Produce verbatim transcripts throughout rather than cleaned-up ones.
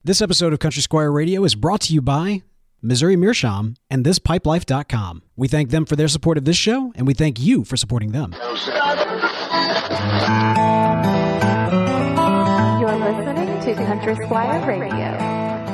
This episode of Country Squire Radio is brought to you by Missouri Meerschaum and this pipe life dot com. We thank them for their support of this show, and we thank you for supporting them. You're listening to Country Squire Radio.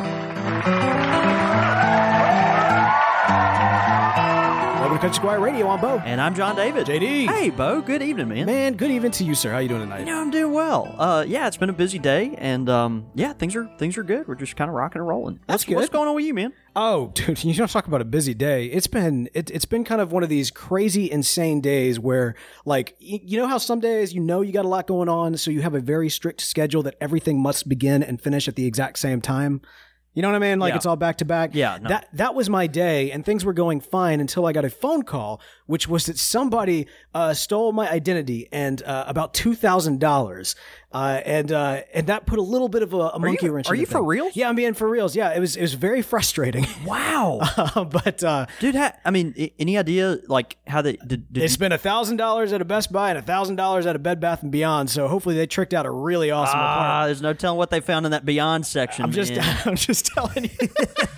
Welcome to Country Squire Radio. I'm Bo. And I'm John David. J D. Hey, Bo. Good evening, man. Man, good evening to you, sir. How you doing tonight? You know, I'm doing well. Uh, yeah, it's been a busy day, and um, yeah, things are things are good. We're just kind of rocking and rolling. That's what's, good. What's going on with you, man? Oh, dude, you don't talk about a busy day. It's been it, it's been kind of one of these crazy, insane days where, like, y- you know how some days you know you got a lot going on, so you have a very strict schedule that everything must begin and finish at the exact same time. You know what I mean? Like, Yeah. it's all back to back. Yeah, no. That that was my day, and things were going fine until I got a phone call, which was that somebody uh, stole my identity and uh, about two thousand dollars, uh, and uh, and that put a little bit of a, a monkey you- wrench. are in you the for thing. reals? Yeah, I'm being for reals. Yeah, it was it was very frustrating. Wow, Uh, but uh, dude. Ha- I mean, I- any idea like how they did? did they you- spent a thousand dollars at a Best Buy and a thousand dollars at a Bed Bath and Beyond. So hopefully they tricked out a really awesome Ah, apartment. there's no telling what they found in that Beyond section. I'm just man. I'm just telling you.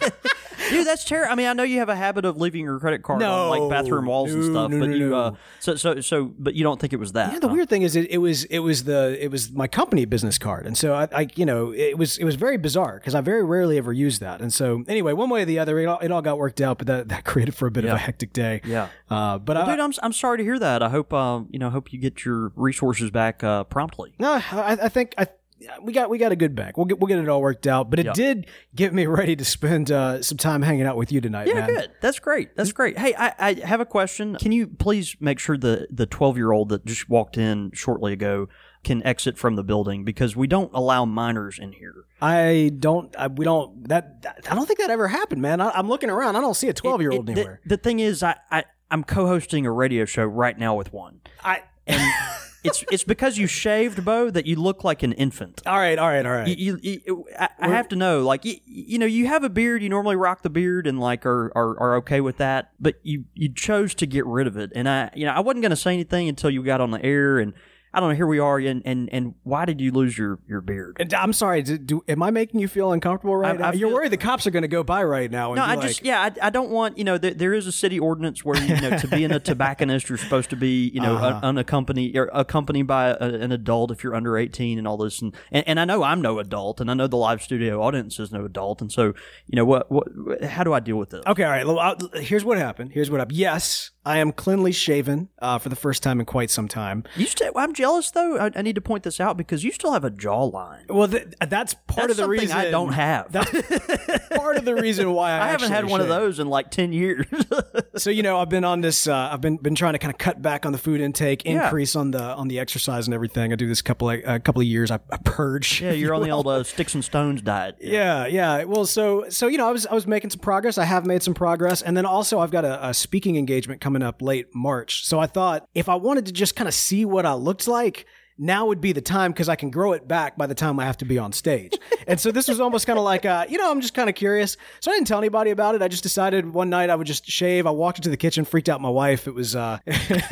Dude, that's terrible. I mean, I know you have a habit of leaving your credit card No. on like bathroom walls and No, stuff, no, but no, you, no. uh, so so so, but you don't think it was that? Yeah, the huh? weird thing is it, it was it was the it was my company business card, and so I, I you know it was it was very bizarre because I very rarely ever use that, and so anyway, one way or the other, it all, it all got worked out, but that, that created for a bit Yeah. of a hectic day. Yeah. uh, but I, Dude, I'm I'm sorry to hear that. I hope uh, you know, hope you get your resources back uh, promptly. no, I, I think I. We got we got a good bank. We'll get we'll get it all worked out. But it Yeah. did get me ready to spend uh, some time hanging out with you tonight. Yeah, man. good. That's great. That's great. Hey, I, I have a question. Can you please make sure the the twelve year old that just walked in shortly ago can exit from the building, because we don't allow minors in here. I don't. I, we don't. That, that I don't think that ever happened, man. I, I'm looking around. I don't see a twelve year old It- it- anywhere. The, the thing is, I, I I'm co-hosting a radio show right now with one, I. and it's it's because you shaved, Bo, that you look like an infant. All right. All right. All right. You, you, you- I, I have to know, like, you, you know, you have a beard. You normally rock the beard and like are, are are okay with that, but you you chose to get rid of it. And I, you know, I wasn't going to say anything until you got on the air, and I don't know. Here we are, and and, and why did you lose your, your beard? And I'm sorry. Do, do, am I making you feel uncomfortable right I- now? I You're feel- worried the cops are going to go by right now. And No, be I like, just yeah, I, I don't want, you know, there, there is a city ordinance where, you know, to be in a tobacconist you're supposed to be, you know, Uh-huh. un- unaccompanied or accompanied by a, an adult if you're under eighteen and all this, and, and and I know I'm no adult, and I know the live studio audience is no adult, and so, you know, what what how do I deal with this? Okay. All right. Well, I'll- here's what happened. Here's what happened. Yes, I am cleanly shaven uh, for the first time in quite some time. You still, I'm jealous though. I, I need to point this out because you still have a jawline. Well, th- that's part That's of the something reason I don't have. That's part of the reason why I, I haven't had actually one of shave. those in like ten years. So you know, I've been on this. Uh, I've been been trying to kind of cut back on the food intake, Yeah. increase on the on the exercise and everything. I do this couple of, a couple of years. I, I purge. Yeah, if you're you on the will. old uh, sticks and stones diet. Yeah, yeah. Well, so so you know, I was I was making some progress. I have made some progress, and then also I've got a, a speaking engagement coming up late March. So I thought if I wanted to just kind of see what I looked like, now would be the time because I can grow it back by the time I have to be on stage. And so this was almost kind of like, uh, you know, I'm just kind of curious. So I didn't tell anybody about it. I just decided one night I would just shave. I walked into the kitchen, freaked out my wife. It was, uh,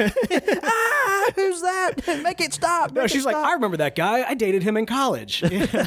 Ah, who's that? Make it stop. no, Make she's it like, stop. I remember that guy. I dated him in college.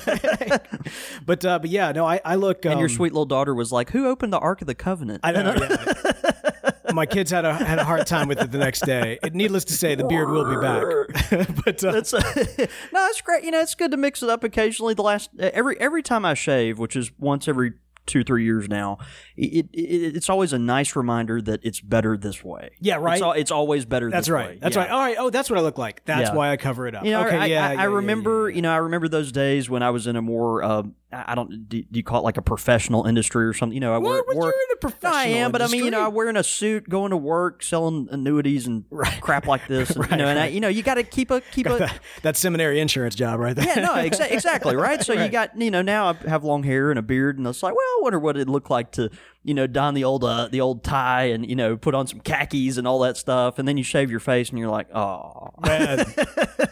but, uh, but yeah, no, I, I look. Um, And your sweet little daughter was like, "Who opened the Ark of the Covenant?" I know. Yeah. My kids had a had a hard time with it the next day. It, needless to say, the beard will be back. but uh, That's no, it's great. You know, it's good to mix it up occasionally. The last every every time I shave, which is once every two three years now, it, it it's always a nice reminder that it's better this way. Yeah, right. It's, al- it's always better. that's this right. way. That's Yeah. right. All right. Oh, that's what I look like. That's Yeah. why I cover it up. You know, okay. I, yeah, I, yeah, I yeah, remember. yeah, You know, I remember those days when I was in a more. Uh, I don't. Do, do you call it like a professional industry or something? You know, I Well, work. but you're work in a professional No, I am, but I mean, you know, industry. I'm wearing a suit, going to work, selling annuities and crap like this. And, Right, you know, and I, right. you know, you got to keep a keep a. that, that seminary insurance job right there. Yeah, no, exa- exactly, right? So you Right. got, you know, now I have long hair and a beard, and it's like, well, I wonder what it'd look like to, you know, don the old uh, the old tie and, you know, put on some khakis and all that stuff, and then you shave your face, and you're like, oh. Man,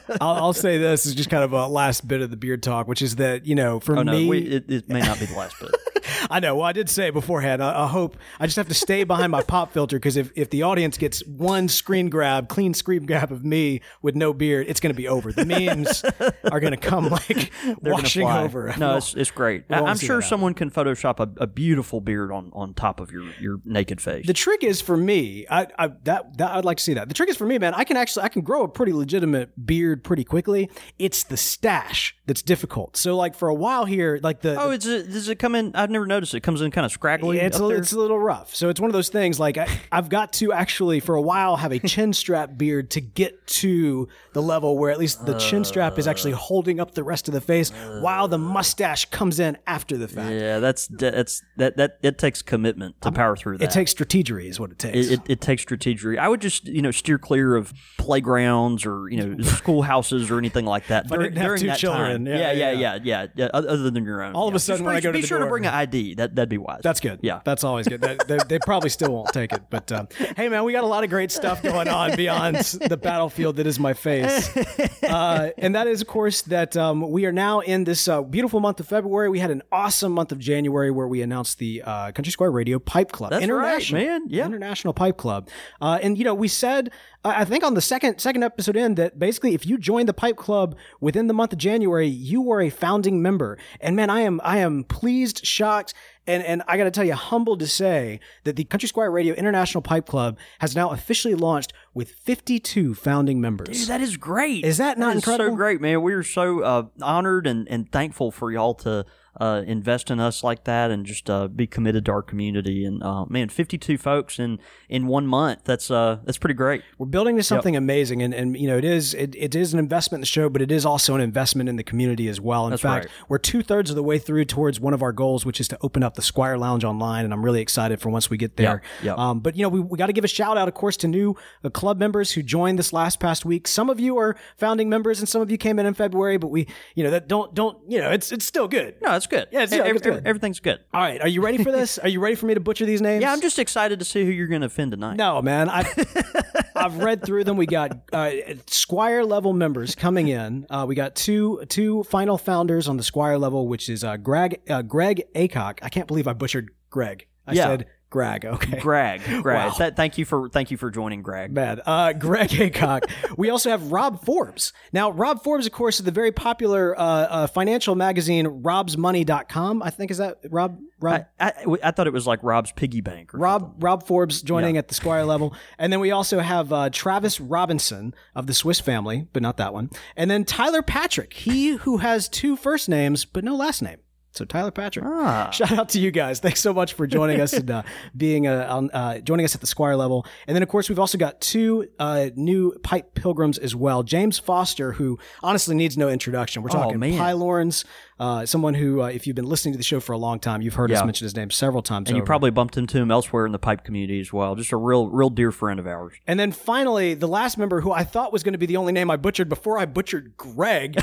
I'll, I'll say this is just kind of a last bit of the beard talk, which is that, you know, for Oh, no, me, we, it, it may not be the last bit. I know. Well, I did say beforehand, I, I hope I just have to stay behind my pop filter because if, if the audience gets one screen grab, clean screen grab of me with no beard, it's going to be over. The memes are going to come like They're washing gonna fly. over. No, it's, it's great. We won't I'm see sure that happen. someone can Photoshop a, a beautiful beard on, on top of your, your naked face. The trick is for me, I, I that, that I'd like to see that. The trick is for me, man, I can actually I can grow a pretty legitimate beard pretty quickly. It's the stash that's difficult. So like for a while here, like the oh, it's a, does it come in? I've never noticed it comes in kind of scraggly. Yeah, it's up a, there? it's a little rough. So it's one of those things like I, I've got to actually for a while have a chin strap beard to get to the level where at least the chin strap is actually holding up the rest of the face while the mustache comes in after the fact. Yeah, that's that's that that it takes commitment to power through that. It takes strategery is what it takes. It, it, it takes strategy. I would just, you know, steer clear of playgrounds or, you know, schoolhouses or anything like that. I Dur- didn't have during two that children. time. Yeah, Yeah, yeah, yeah. yeah, yeah, yeah, Other than your own. All of yeah. a sudden Just when I go to be the sure door- to bring an I D. That that'd be wise. That's good. Yeah, That's always good. That, they, they probably still won't take it. But um, hey, man, we got a lot of great stuff going on beyond the battlefield that is my face. Uh, and that is, of course, that um, we are now in this uh, beautiful month of February. We had an awesome month of January where we announced the uh, Country Squire Radio Pipe Club. That's right, International, man. Yeah. International Pipe Club. Uh, and, you know, we said, uh, I think on the second second episode in, that basically if you joined the Pipe Club within the month of January, you were a founding member. And, man, I am I am pleased, shocked, And and I got to tell you, humbled to say that the Country Squire Radio International Pipe Club has now officially launched with fifty-two founding members. Dude, that is great. Is that not is incredible? so great, man. We're so uh, honored and, and thankful for y'all to uh, invest in us like that and just uh, be committed to our community. And uh, man, fifty-two folks in, in one month. That's uh that's pretty great. We're building to something amazing, and, and you know it is it, it is an investment in the show, but it is also an investment in the community as well. In That's fact, right. we're two thirds of the way through towards one of our goals, which is to open up the Squire Lounge online, and I'm really excited for once we get there. Yeah, yeah. Um, but you know we, we got to give a shout out, of course, to new uh, club members who joined this last past week. Some of you are founding members, and some of you came in in February, but we you know that don't don't you know it's it's still good. No, it's good. Yeah, it's- E- yeah, ev- it's good. ev- everything's good. All right, are you ready for this? Are you ready for me to butcher these names? Yeah, I'm just excited to see who you're going to offend tonight. No, man. I, I've read through them. We got uh, Squire level members coming in. Uh, we got two two final founders on the Squire level, which is uh, Greg uh, Greg Acock. I can't believe I butchered Greg. I Yeah. said Greg. Okay. Greg, Greg. Wow. That, thank you for thank you for joining, Greg. Bad. Uh, Greg Acock. We also have Rob Forbes. Now, Rob Forbes, of course, is the very popular uh, uh, financial magazine robs money dot com. I think is that Rob Rob I, I, I thought it was like Rob's piggy bank. Or Rob Rob Forbes joining Yeah. at the Squire level, and then we also have uh, Travis Robinson of the Swiss Family, but not that one, and then Tyler Patrick, he who has two first names but no last name. So Tyler Patrick, Ah. shout out to you guys. Thanks so much for joining us and uh, being uh, on, uh, joining us at the Squire level. And then of course we've also got two uh, new pipe pilgrims as well. James Foster, who honestly needs no introduction. We're talking man. Pylorns, uh, someone who, uh, if you've been listening to the show for a long time, you've heard us Yeah. mention his name several times. And you over. probably bumped into him elsewhere in the pipe community as well. Just a real, real dear friend of ours. And then finally, the last member who I thought was going to be the only name I butchered before I butchered Greg.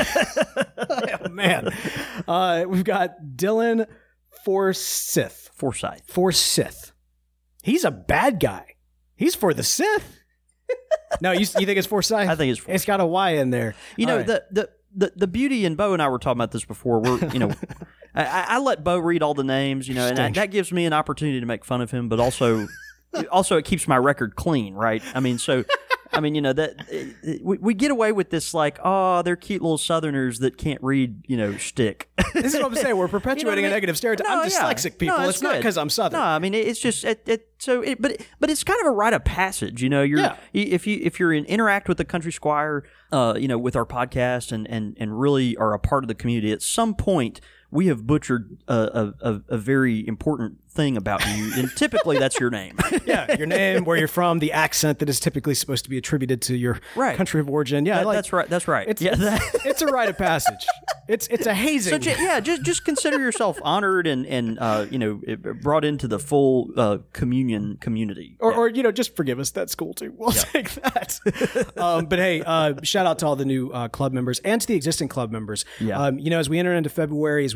Oh, man. Uh, we've got Dylan Forsyth. Forsyth. Forsyth. He's a bad guy. He's for the Sith. No, you, you think it's Forsyth? I think it's Forsyth. It's got a Y in there. You All know, right. the, the the the beauty, and Bo and I were talking about this before. We're, you know, I, I let Bo read all the names, you know, and I, Stinks. that gives me an opportunity to make fun of him, but also, also it keeps my record clean, right? I mean, so. I mean, you know, that we, we get away with this like, oh, they're cute little Southerners that can't read, you know, shtick. This is what I'm saying. We're perpetuating You know what I a mean? negative stereotype. No, I'm yeah. dyslexic, people. No, it's not good. because I'm Southern. No, I mean it, it's just it, it so it, but but it's kind of a rite of passage, you know. You're Yeah. if you if you're in interact with the Country Squire, uh, you know, with our podcast and and and really are a part of the community. At some point, we have butchered a a, a, a very important thing about you, and typically that's your name. Yeah, your name, where you're from, the accent that is typically supposed to be attributed to your Right. country of origin. Yeah, That- like, that's right. That's right. It's, yeah. it's, it's a rite of passage. It's it's a hazing. So ju- yeah, just just consider yourself honored and and uh, you know it- brought into the full uh, communion community. Or, Yeah. or, you know, just forgive us. That's cool, too. We'll take that. um, but, hey, uh, shout out to all the new uh, club members and to the existing club members. Yeah. Um, you know, as we enter into February, as we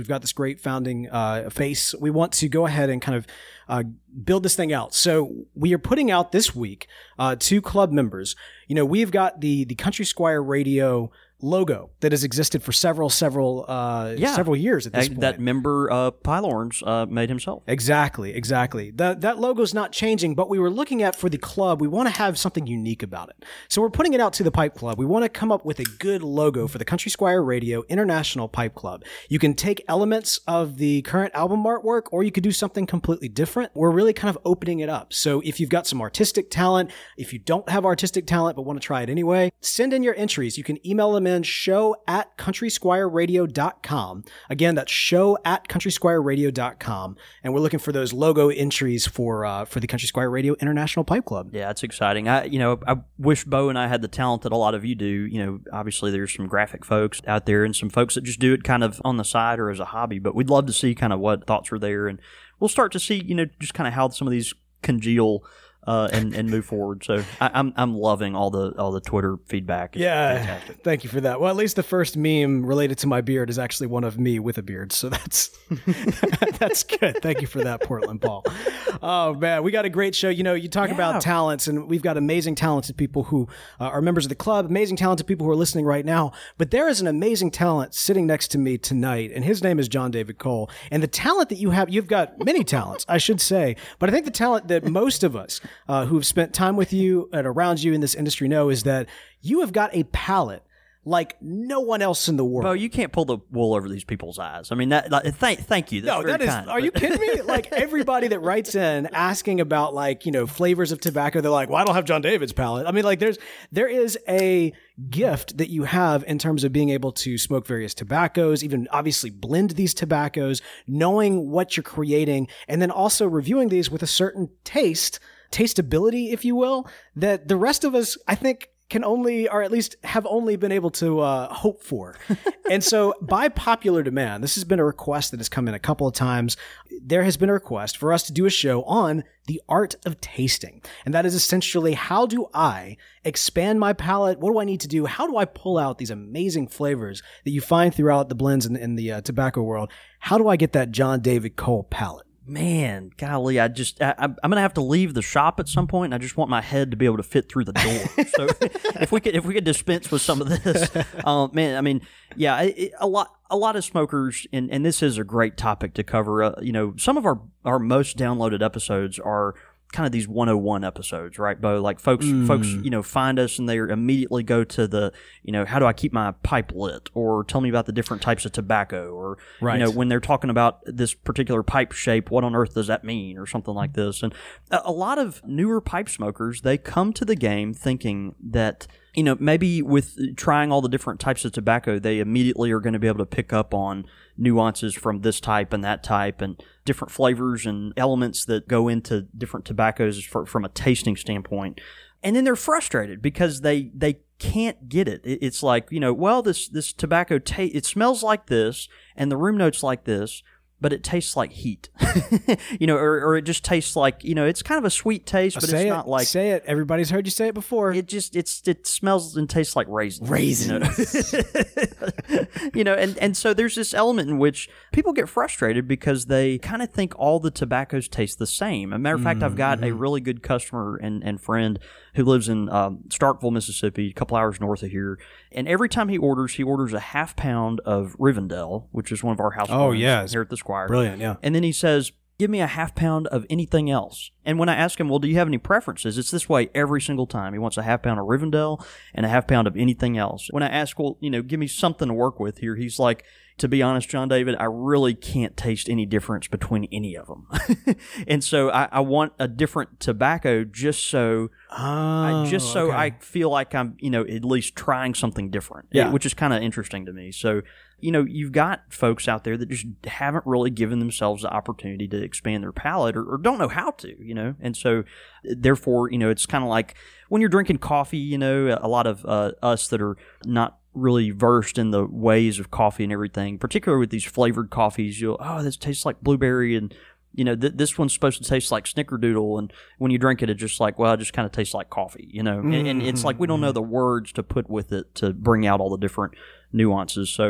We've got this great founding uh, face. We want to go ahead and kind of uh, build this thing out. So we are putting out this week uh, to club members. You know, we've got the the Country Squire Radio logo that has existed for several, several, uh, yeah. several years at this that, point. That member, uh, Pylorns, uh, made himself. Exactly, exactly. That that logo's not changing, but we were looking at for the club, we want to have something unique about it. So we're putting it out to the Pipe Club. We want to come up with a good logo for the Country Squire Radio International Pipe Club. You can take elements of the current album artwork, or you could do something completely different. We're really kind of opening it up. So if you've got some artistic talent, if you don't have artistic talent but want to try it anyway, send in your entries. You can email them in show at country squire radio dot com. Again, that's show at country squire radio dot com. And we're looking for those logo entries for uh, for the Country Squire Radio International Pipe Club. Yeah, it's exciting. I, you know, I wish Bo and I had the talent that a lot of you do. You know, obviously there's some graphic folks out there and some folks that just do it kind of on the side or as a hobby, but we'd love to see kind of what thoughts are there. And we'll start to see, you know, just kind of how some of these congeal Uh, and, and move forward. So I, I'm I'm loving all the all the Twitter feedback. It's yeah, fantastic. Thank you for that. Well, at least the first meme related to my beard is actually one of me with a beard, so that's that's good. Thank you for that, Portland Paul. Oh man, we got a great show. You know, you talk Yeah. about talents, and we've got amazing, talented people who uh, are members of the club. Amazing, talented people who are listening right now. But there is an amazing talent sitting next to me tonight, and his name is John David Cole. And the talent that you have, you've got many talents, I should say, but I think the talent that most of us Uh, who've spent time with you and around you in this industry know is that you have got a palate like no one else in the world. Bo, you can't pull the wool over these people's eyes. I mean, that. Like, thank, thank you. That's no, very that is. kind, Are but- you kidding me? Like everybody that writes in asking about like you know flavors of tobacco, they're like, "Well, I don't have John David's palate." I mean, like there's there is a gift that you have in terms of being able to smoke various tobaccos, even obviously blend these tobaccos, knowing what you're creating, and then also reviewing these with a certain taste. Tasteability, if you will, that the rest of us, I think, can only, or at least have only been able to uh, hope for. And so by popular demand, this has been a request that has come in a couple of times. There has been a request for us to do a show on the art of tasting. And that is essentially, how do I expand my palate? What do I need to do? How do I pull out these amazing flavors that you find throughout the blends in, in the uh, tobacco world? How do I get that John David Cole palate? Man, golly, I just, I, I'm going to have to leave the shop at some point, and I just want my head to be able to fit through the door. So if we could, if we could dispense with some of this, um, man, I mean, yeah, it, a lot, a lot of smokers, and, and this is a great topic to cover. Uh, you know, some of our, our most downloaded episodes are kind of these one oh one episodes, right, Bo? Like folks, mm. folks, you know, find us and they immediately go to the, you know, how do I keep my pipe lit? Or tell me about the different types of tobacco. Or, right. you know, when they're talking about this particular pipe shape, what on earth does that mean? Or something like this. And a, a lot of newer pipe smokers, they come to the game thinking that, you know, maybe with trying all the different types of tobacco, they immediately are going to be able to pick up on nuances from this type and that type and different flavors and elements that go into different tobaccos for, from a tasting standpoint. And then they're frustrated because they, they can't get it. it. It's like, you know, well, this, this tobacco, ta- it smells like this and the room notes like this, but it tastes like heat, you know, or, or it just tastes like, you know, it's kind of a sweet taste, but say it's it, not like. Say it. Everybody's heard you say it before. It just, it's, it smells and tastes like raisins. Raisins. You know, you know and, and so there's this element in which people get frustrated because they kind of think all the tobaccos taste the same. As a matter of fact, mm-hmm. I've got a really good customer and, and friend who lives in um, Starkville, Mississippi, a couple hours north of here. And every time he orders, he orders a half pound of Rivendell, which is one of our house oh, blends yes. here at the Squire. Brilliant, yeah. And then he says, give me a half pound of anything else. And when I ask him, well, do you have any preferences? It's this way every single time. He wants a half pound of Rivendell and a half pound of anything else. When I ask, well, you know, give me something to work with here, he's like, to be honest, John David, I really can't taste any difference between any of them. And so I, I want a different tobacco just so oh, I, just so okay. I feel like I'm, you know, at least trying something different, yeah. which is kind of interesting to me. So, you know, you've got folks out there that just haven't really given themselves the opportunity to expand their palate or, or don't know how to, you know, and so therefore, you know, it's kind of like when you're drinking coffee, you know, a lot of uh, us that are not really versed in the ways of coffee and everything, particularly with these flavored coffees, you'll, oh, this tastes like blueberry and, you know, th- this one's supposed to taste like Snickerdoodle. And when you drink it, it's just like, well, it just kind of tastes like coffee, you know, mm-hmm. and, and it's like we don't know the words to put with it to bring out all the different nuances. So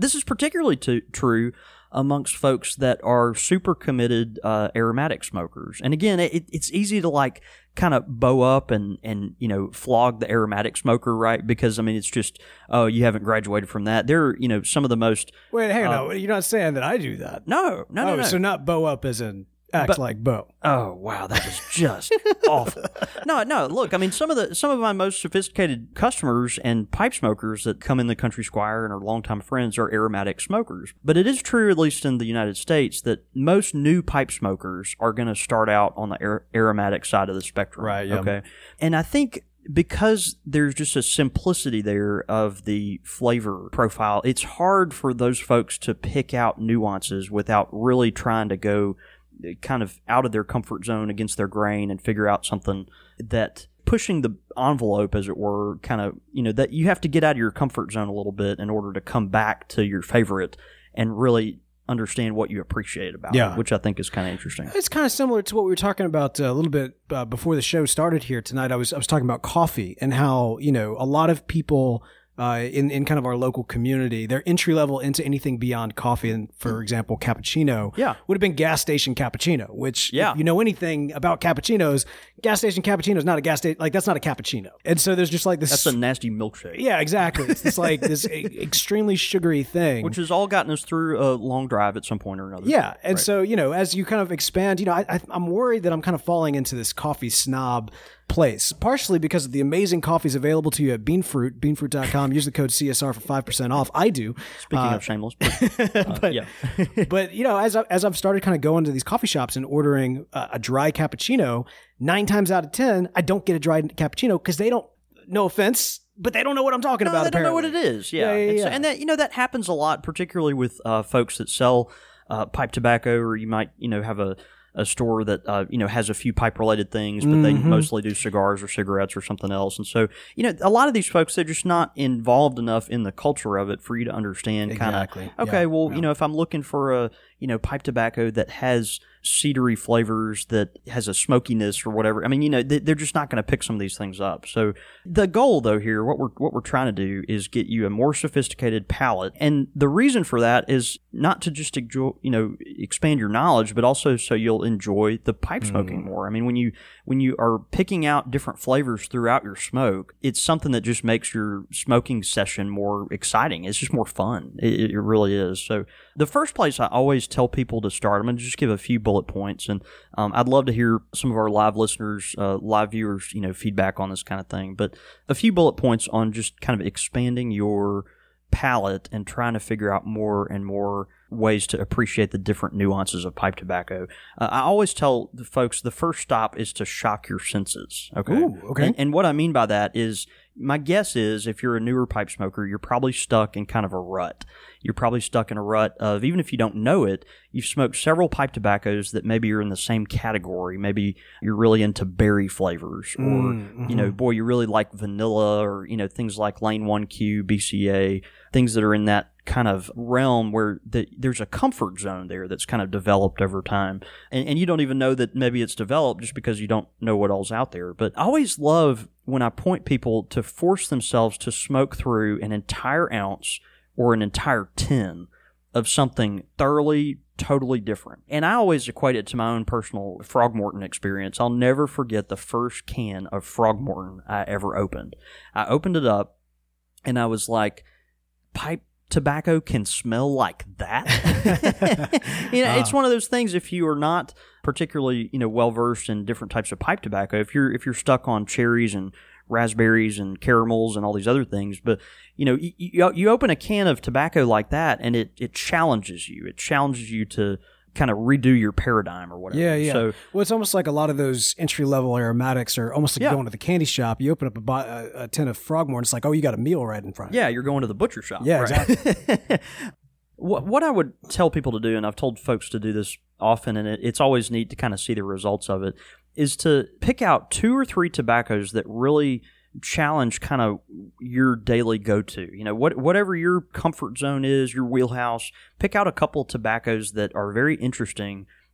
this is particularly to, true amongst folks that are super committed uh, aromatic smokers. And again, it, it's easy to like kind of bow up and, and, you know, flog the aromatic smoker, right? Because, I mean, it's just, oh, you haven't graduated from that. They're, you know, some of the most... Wait, hang on. uh, no, you're not saying that I do that. No, no, no, oh, no. so not bow up as in act But- like bow. Oh wow, that was just awful. No, no. Look, I mean, some of the some of my most sophisticated customers and pipe smokers that come in the Country Squire and are longtime friends are aromatic smokers. But it is true, at least in the United States, that most new pipe smokers are going to start out on the ar- aromatic side of the spectrum. Right, yeah. Okay. And I think because there's just a simplicity there of the flavor profile, it's hard for those folks to pick out nuances without really trying to go kind of out of their comfort zone against their grain and figure out something that pushing the envelope, as it were, kind of, you know, that you have to get out of your comfort zone a little bit in order to come back to your favorite and really understand what you appreciate about Yeah. it, which I think is kind of interesting. It's kind of similar to what we were talking about uh, a little bit uh, before the show started here tonight. I was I was talking about coffee and how, you know, a lot of people uh, in in kind of our local community, their entry level into anything beyond coffee, and for example, cappuccino, Yeah. would have been gas station cappuccino. Which, Yeah. if you know anything about cappuccinos, gas station cappuccino is not a gas station, like that's not a cappuccino. And so there's just like this. That's a nasty milkshake. yeah, exactly. It's this like this e- extremely sugary thing, Which has all gotten us through a long drive at some point or another. Yeah, and Right. so you know, as you kind of expand, you know, I, I, I'm worried that I'm kind of falling into this coffee snob place, partially because of the amazing coffees available to you at Beanfruit, beanfruit dot com. Use the code C S R for five percent off. I do. Speaking Uh, of shameless, but, uh, but- yeah. but you know, as I, as I've started kind of going to these coffee shops and ordering a, a dry cappuccino, nine times out of ten, I don't get a dry cappuccino because they don't. No offense, but they don't know what I'm talking No, about. they don't know what apparently. it is. Yeah, Yeah, yeah, and, so- yeah. and that you know that happens a lot, particularly with uh, folks that sell uh, pipe tobacco, or you might you know have a, a store that uh, you know has a few pipe related things, but they Mhm. mostly do cigars or cigarettes or something else. And so you know a lot of these folks, they're just not involved enough in the culture of it for you to understand. Kind of Exactly. okay, Yeah, well yeah. you know if I'm looking for a you know pipe tobacco that has cedary flavors, that has a smokiness or whatever. I mean, you know, they- they're just not going to pick some of these things up. So the goal, though, here, what we're what we're trying to do is get you a more sophisticated palate, and the reason for that is not to just enjoy, you know, expand your knowledge, but also so you'll enjoy the pipe smoking more. I mean, when you when you are picking out different flavors throughout your smoke, it's something that just makes your smoking session more exciting. It's just more fun. It, it really is. So the first place I always tell people to start, I'm going to just give a few bullet points, and um, I'd love to hear some of our live listeners, uh, live viewers, you know, feedback on this kind of thing. But a few bullet points on just kind of expanding your palate and trying to figure out more and more ways to appreciate the different nuances of pipe tobacco. Uh, I always tell the folks the first stop is to shock your senses. Okay. Ooh, okay. And, and what I mean by that is, my guess is if you're a newer pipe smoker, you're probably stuck in kind of a rut. You're probably stuck in a rut of, even if you don't know it, you've smoked several pipe tobaccos that maybe are in the same category. Maybe you're really into berry flavors, or, Mm, you know, boy, you really like vanilla, or, you know, things like Lane one Q, B C A, things that are in that kind of realm where the, there's a comfort zone there that's kind of developed over time. And, and you don't even know that maybe it's developed just because you don't know what all's out there. But I always love when I point people to force themselves to smoke through an entire ounce or an entire tin of something thoroughly, totally different. And I always equate it to my own personal Frogmorton experience. I'll never forget the first can of Frogmorton I ever opened. I opened it up and I was like, pipe tobacco can smell like that? You know, Uh. it's one of those things, if you are not particularly, you know, well versed in different types of pipe tobacco, if you're if you're stuck on cherries and raspberries and caramels and all these other things, but you know, you, you, you open a can of tobacco like that and it, it challenges you. It challenges you to kind of redo your paradigm or whatever. Yeah, yeah. So Well, it's almost like a lot of those entry level aromatics are almost like Yeah. going to the candy shop. You open up a, bo- a, a tin of Frogmore, and it's like, oh, you got a meal right in front of you. yeah, you're going to the butcher shop. Yeah, right? exactly. What what I would tell people to do, and I've told folks to do this often, and it, it's always neat to kind of see the results of it, is to pick out two or three tobaccos that really challenge kind of your daily go-to. You know, what whatever your comfort zone is, your wheelhouse, pick out a couple of tobaccos that are very interesting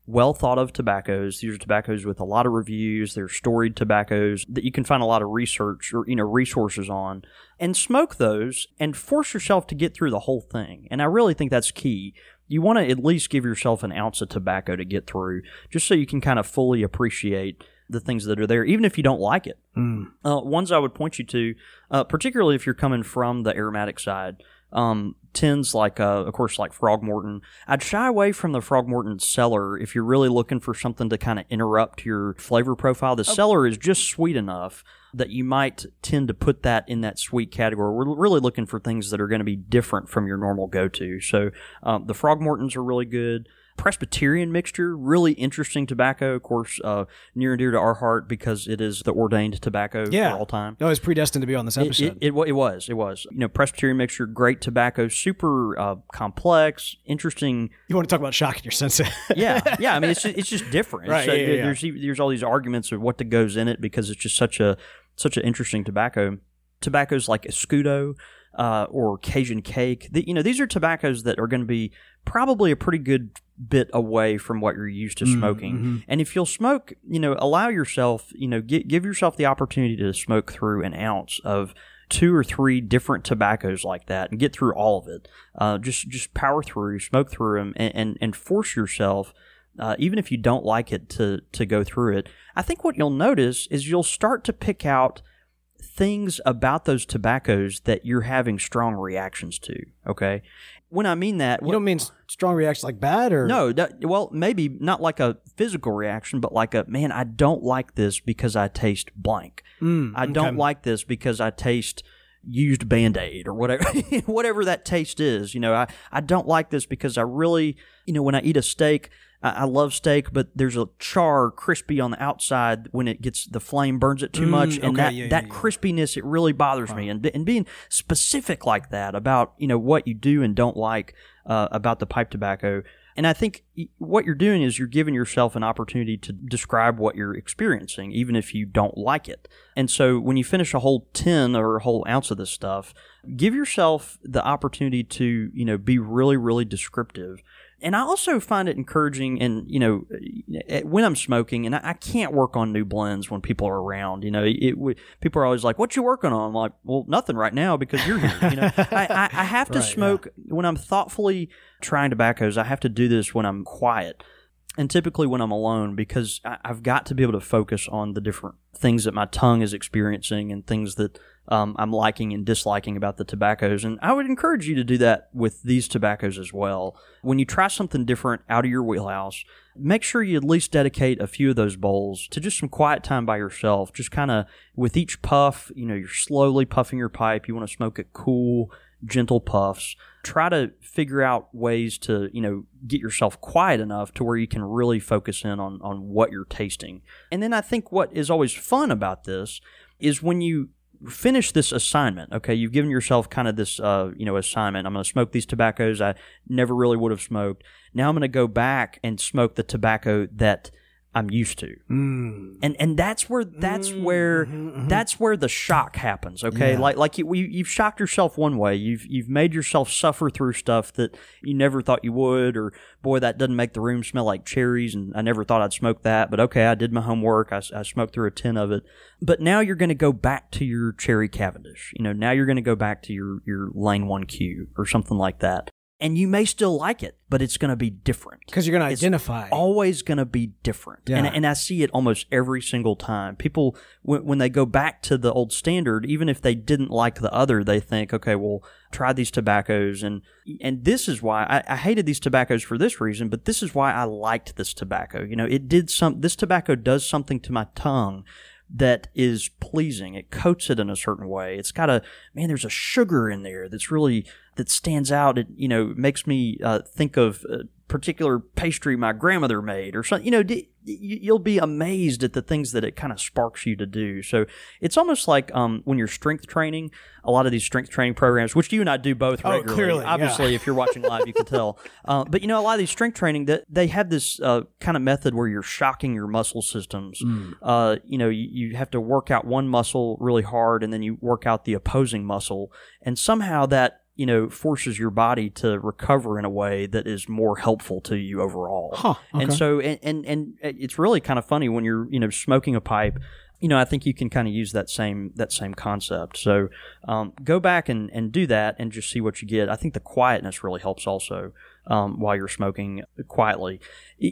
well thought of tobaccos. These are tobaccos with a lot of reviews. They're storied tobaccos that you can find a lot of research or, you know, resources on, and smoke those and force yourself to get through the whole thing. And I really think that's key. You want to at least give yourself an ounce of tobacco to get through, just so you can kind of fully appreciate the things that are there, even if you don't like it. Mm. Uh, ones I would point you to, uh, particularly if you're coming from the aromatic side, um, tins like, uh, of course, like Frogmorton. I'd shy away from the Frogmorton Cellar if you're really looking for something to kind of interrupt your flavor profile. The okay. Cellar is just sweet enough that you might tend to put that in that sweet category. We're really looking for things that are going to be different from your normal go-to. So um, the Frogmortons are really good. Presbyterian Mixture, really interesting tobacco, of course, uh, near and dear to our heart because it is the ordained tobacco yeah. for all time. No, it's predestined to be on this episode. It, it, it, it was, it was. You know, Presbyterian Mixture, great tobacco, super uh, complex, interesting. You want to talk about shocking your senses? yeah, yeah. I mean, it's just, it's just different. Right, so yeah, yeah, there's yeah. there's all these arguments of what goes in it because it's just such a such an interesting tobacco. Tobaccos like Escudo uh, or Cajun Cake, the, you know, these are tobaccos that are going to be probably a pretty good bit away from what you're used to smoking. Mm-hmm. And if you'll smoke, you know, allow yourself, you know, give, give yourself the opportunity to smoke through an ounce of two or three different tobaccos like that and get through all of it. Uh, just just power through, smoke through them, and, and, and force yourself, uh, even if you don't like it, to to go through it. I think what you'll notice is you'll start to pick out things about those tobaccos that you're having strong reactions to, okay? When I mean that... You don't mean strong reactions like bad, or... No, that, well, maybe not like a physical reaction, but like a, man, I don't like this because I taste blank. Mm, I don't okay. like this because I taste used Band-Aid or whatever whatever that taste is. You know, I, I don't like this because I really, you know, when I eat a steak... I love steak, but there's a char crispy on the outside when it gets, the flame burns it too mm, much. And okay, that, yeah, that yeah, crispiness, it really bothers wow. me. And and being specific like that about, you know, what you do and don't like uh, about the pipe tobacco. And I think what you're doing is you're giving yourself an opportunity to describe what you're experiencing, even if you don't like it. And so when you finish a whole tin or a whole ounce of this stuff, give yourself the opportunity to, you know, be really, really descriptive. And I also find it encouraging, and, you know, when I'm smoking, and I can't work on new blends when people are around, you know, it, it, people are always like, what you working on? I'm like, well, nothing right now because you're here, you know. I, I, I have to right, smoke, yeah. when I'm thoughtfully trying tobaccos, I have to do this when I'm quiet. And typically when I'm alone, because I, I've got to be able to focus on the different things that my tongue is experiencing and things that um, I'm liking and disliking about the tobaccos. And I would encourage you to do that with these tobaccos as well. When you try something different out of your wheelhouse, make sure you at least dedicate a few of those bowls to just some quiet time by yourself. Just kind of with each puff, you know, you're slowly puffing your pipe. You want to smoke it cool, gentle puffs. Try to figure out ways to, you know, get yourself quiet enough to where you can really focus in on, on what you're tasting. And then I think what is always fun about this is when you finish this assignment, okay, you've given yourself kind of this, uh, you know, assignment. I'm going to smoke these tobaccos I never really would have smoked. Now I'm going to go back and smoke the tobacco that I'm used to. Mm. And and that's where that's mm, where mm-hmm, mm-hmm. that's where the shock happens, okay? Yeah. Like like you, you've shocked yourself one way. You've you've made yourself suffer through stuff that you never thought you would, or boy, that doesn't make the room smell like cherries, and I never thought I'd smoke that, but okay, I did my homework. I, I smoked through a tin of it. But now you're going to go back to your Cherry Cavendish. You know, now you're going to go back to your your Lane one Q or something like that. And you may still like it, but it's going to be different. Because you're going to it's identify. Always going to be different. Yeah. And, and I see it almost every single time. People, when, when they go back to the old standard, even if they didn't like the other, they think, okay, well, try these tobaccos. And and this is why, I, I hated these tobaccos for this reason, but this is why I liked this tobacco. You know, it did some, this tobacco does something to my tongue that is pleasing. It coats it in a certain way. It's got a, man, there's a sugar in there that's really, that stands out. It, you know, makes me uh, think of a particular pastry my grandmother made or something. You know, d- you'll be amazed at the things that it kind of sparks you to do. So it's almost like um, when you're strength training, a lot of these strength training programs, which you and I do both oh, regularly. Clearly, Obviously, yeah. if you're watching live, you can tell. Uh, but, you know, a lot of these strength training, that they have this uh, kind of method where you're shocking your muscle systems. Mm. Uh, you know, you, you have to work out one muscle really hard, and then you work out the opposing muscle. And somehow that you know, forces your body to recover in a way that is more helpful to you overall. Huh, okay. And so, and, and, and it's really kind of funny when you're, you know, smoking a pipe. You know, I think you can kind of use that same that same concept. So um, go back and, and do that and just see what you get. I think the quietness really helps also um, while you're smoking quietly. It,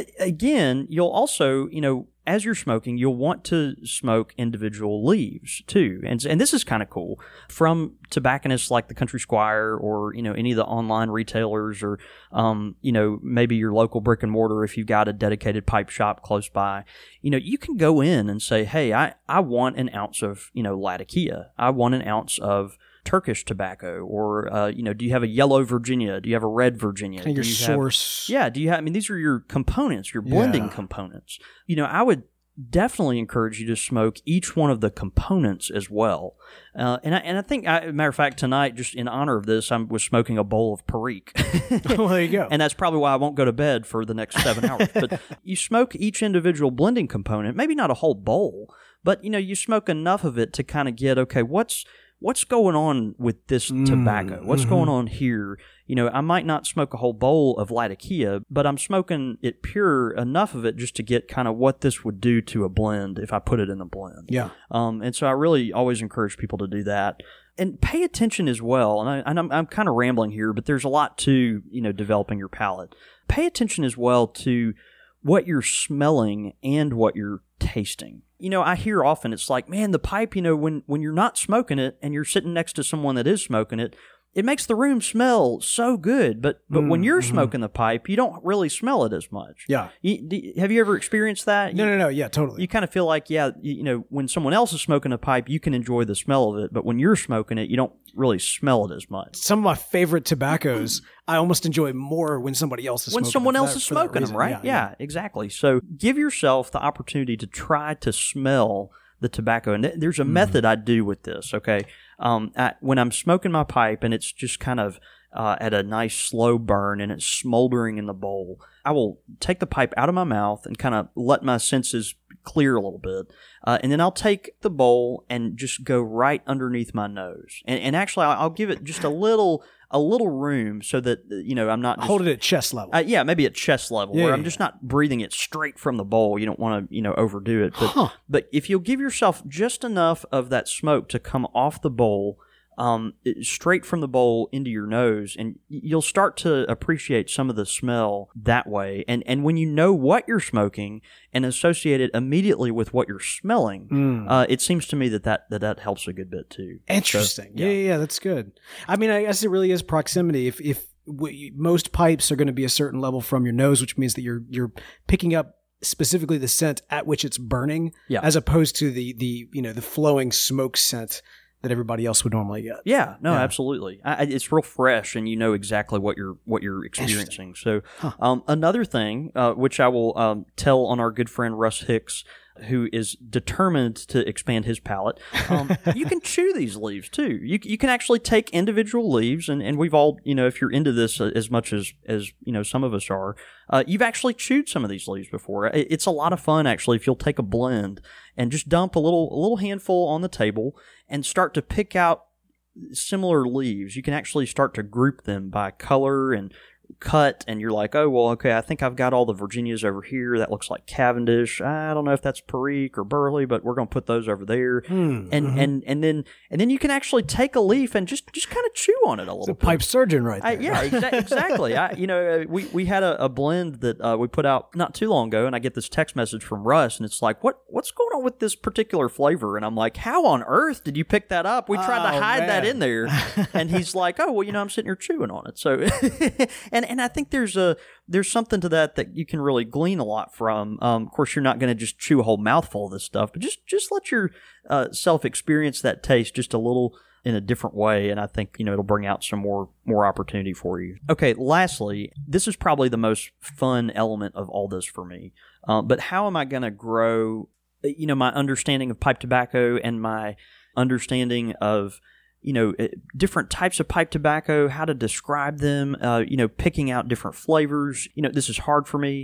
again, you'll also, you know, as you're smoking, you'll want to smoke individual leaves too. And and this is kind of cool. From tobacconists like the Country Squire or, you know, any of the online retailers or, um, you know, maybe your local brick and mortar if you've got a dedicated pipe shop close by, you know, you can go in and say, hey, I, I want an ounce of, you know, Latakia. I want an ounce of Turkish tobacco, or uh, you know, do you have a yellow Virginia? Do you have a red Virginia? Kind of your you source. Have, yeah. Do you have? I mean, these are your components, your blending yeah. components. You know, I would definitely encourage you to smoke each one of the components as well. Uh, and I and I think, I, matter of fact, tonight, just in honor of this, I was smoking a bowl of Perique. Well, there you go. And that's probably why I won't go to bed for the next seven hours. But you smoke each individual blending component, maybe not a whole bowl, but you know, you smoke enough of it to kind of get, okay, what's What's going on with this tobacco? What's mm-hmm. going on here? You know, I might not smoke a whole bowl of Latakia, but I'm smoking it pure enough of it just to get kind of what this would do to a blend if I put it in a blend. Yeah. Um, and so I really always encourage people to do that. And pay attention as well. And, I, and I'm, I'm kind of rambling here, but there's a lot to, you know, developing your palate. Pay attention as well to what you're smelling and what you're tasting. You know, I hear often it's like, man, the pipe, you know, when, when you're not smoking it and you're sitting next to someone that is smoking it, it makes the room smell so good. But but mm, when you're mm-hmm. smoking the pipe, you don't really smell it as much. Yeah. You, do, have you ever experienced that? No, you, no, no. Yeah, totally. You kind of feel like, yeah, you, you know, when someone else is smoking a pipe, you can enjoy the smell of it. But when you're smoking it, you don't really smell it as much. Some of my favorite tobaccos, I almost enjoy more when somebody else is when smoking someone them else that, is smoking them, right? Yeah, yeah, yeah, exactly. So give yourself the opportunity to try to smell the tobacco. And th- there's a mm. method I do with this, okay? Um, I, when I'm smoking my pipe and it's just kind of uh, at a nice slow burn and it's smoldering in the bowl, I will take the pipe out of my mouth and kind of let my senses clear a little bit. Uh, and then I'll take the bowl and just go right underneath my nose. And, and actually, I'll, I'll give it just a little... a little room so that, you know, I'm not just, hold it at chest level. Uh, yeah, maybe at chest level yeah, where yeah, I'm just yeah. not breathing it straight from the bowl. You don't want to, you know, overdo it. But, huh. but if you'll give yourself just enough of that smoke to come off the bowl, um, straight from the bowl into your nose, and you'll start to appreciate some of the smell that way. And and when you know what you're smoking and associate it immediately with what you're smelling, mm. uh, it seems to me that that, that that helps a good bit too. Interesting. So, yeah. yeah, yeah, that's good. I mean, I guess it really is proximity. If if w- most pipes are going to be a certain level from your nose, which means that you're you're picking up specifically the scent at which it's burning, yeah. as opposed to the the you know the flowing smoke scent that everybody else would normally get. Yeah, no, yeah. absolutely. I, it's real fresh, and you know exactly what you're what you're experiencing. So, huh. um, another thing, uh, which I will um, tell on our good friend Russ Hicks, who is determined to expand his palate, um, you can chew these leaves too. You you can actually take individual leaves, and, and we've all, you know, if you're into this as much as as you know some of us are, uh, you've actually chewed some of these leaves before. It, it's a lot of fun actually if you'll take a blend and just dump a little a little handful on the table and start to pick out similar leaves. You can actually start to group them by color and cut, and you're like, oh, well, okay, I think I've got all the Virginias over here. That looks like Cavendish. I don't know if that's Perique or Burley, but we're going to put those over there. Mm, and, mm-hmm. and and then and then you can actually take a leaf and just, just kind of chew on it a little it's a bit. pipe surgeon right there. I, yeah, exa- exactly. I, you know, we, we had a, a blend that uh, we put out not too long ago, and I get this text message from Russ, and it's like, what what's going on with this particular flavor? And I'm like, how on earth did you pick that up? We tried oh, to hide man. that in there. And he's like, oh, well, you know, I'm sitting here chewing on it. So, and and I think there's a there's something to that that you can really glean a lot from. Um, of course, you're not going to just chew a whole mouthful of this stuff, but just just let your uh, self experience that taste just a little in a different way, and I think, you know, it'll bring out some more more opportunity for you. Okay, lastly, this is probably the most fun element of all this for me. Uh, but how am I going to grow, you know, my understanding of pipe tobacco and my understanding of, you know, different types of pipe tobacco, how to describe them, uh, you know, picking out different flavors. You know, this is hard for me.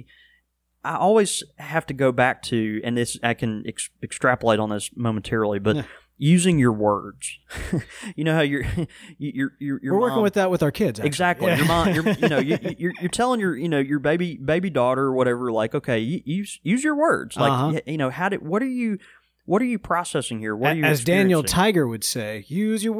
I always have to go back to, and this I can ex- extrapolate on this momentarily, but using your words. You know how you're you're you're, you're we're working with that with our kids. Actually. Exactly. Yeah. Your mom, you're, you know, you, you're you're telling your you know your baby baby daughter or whatever, like, okay, use use your words. Like, Uh-huh. you know, how did what are you what are you processing here? What are you As Daniel experiencing? Tiger would say, use your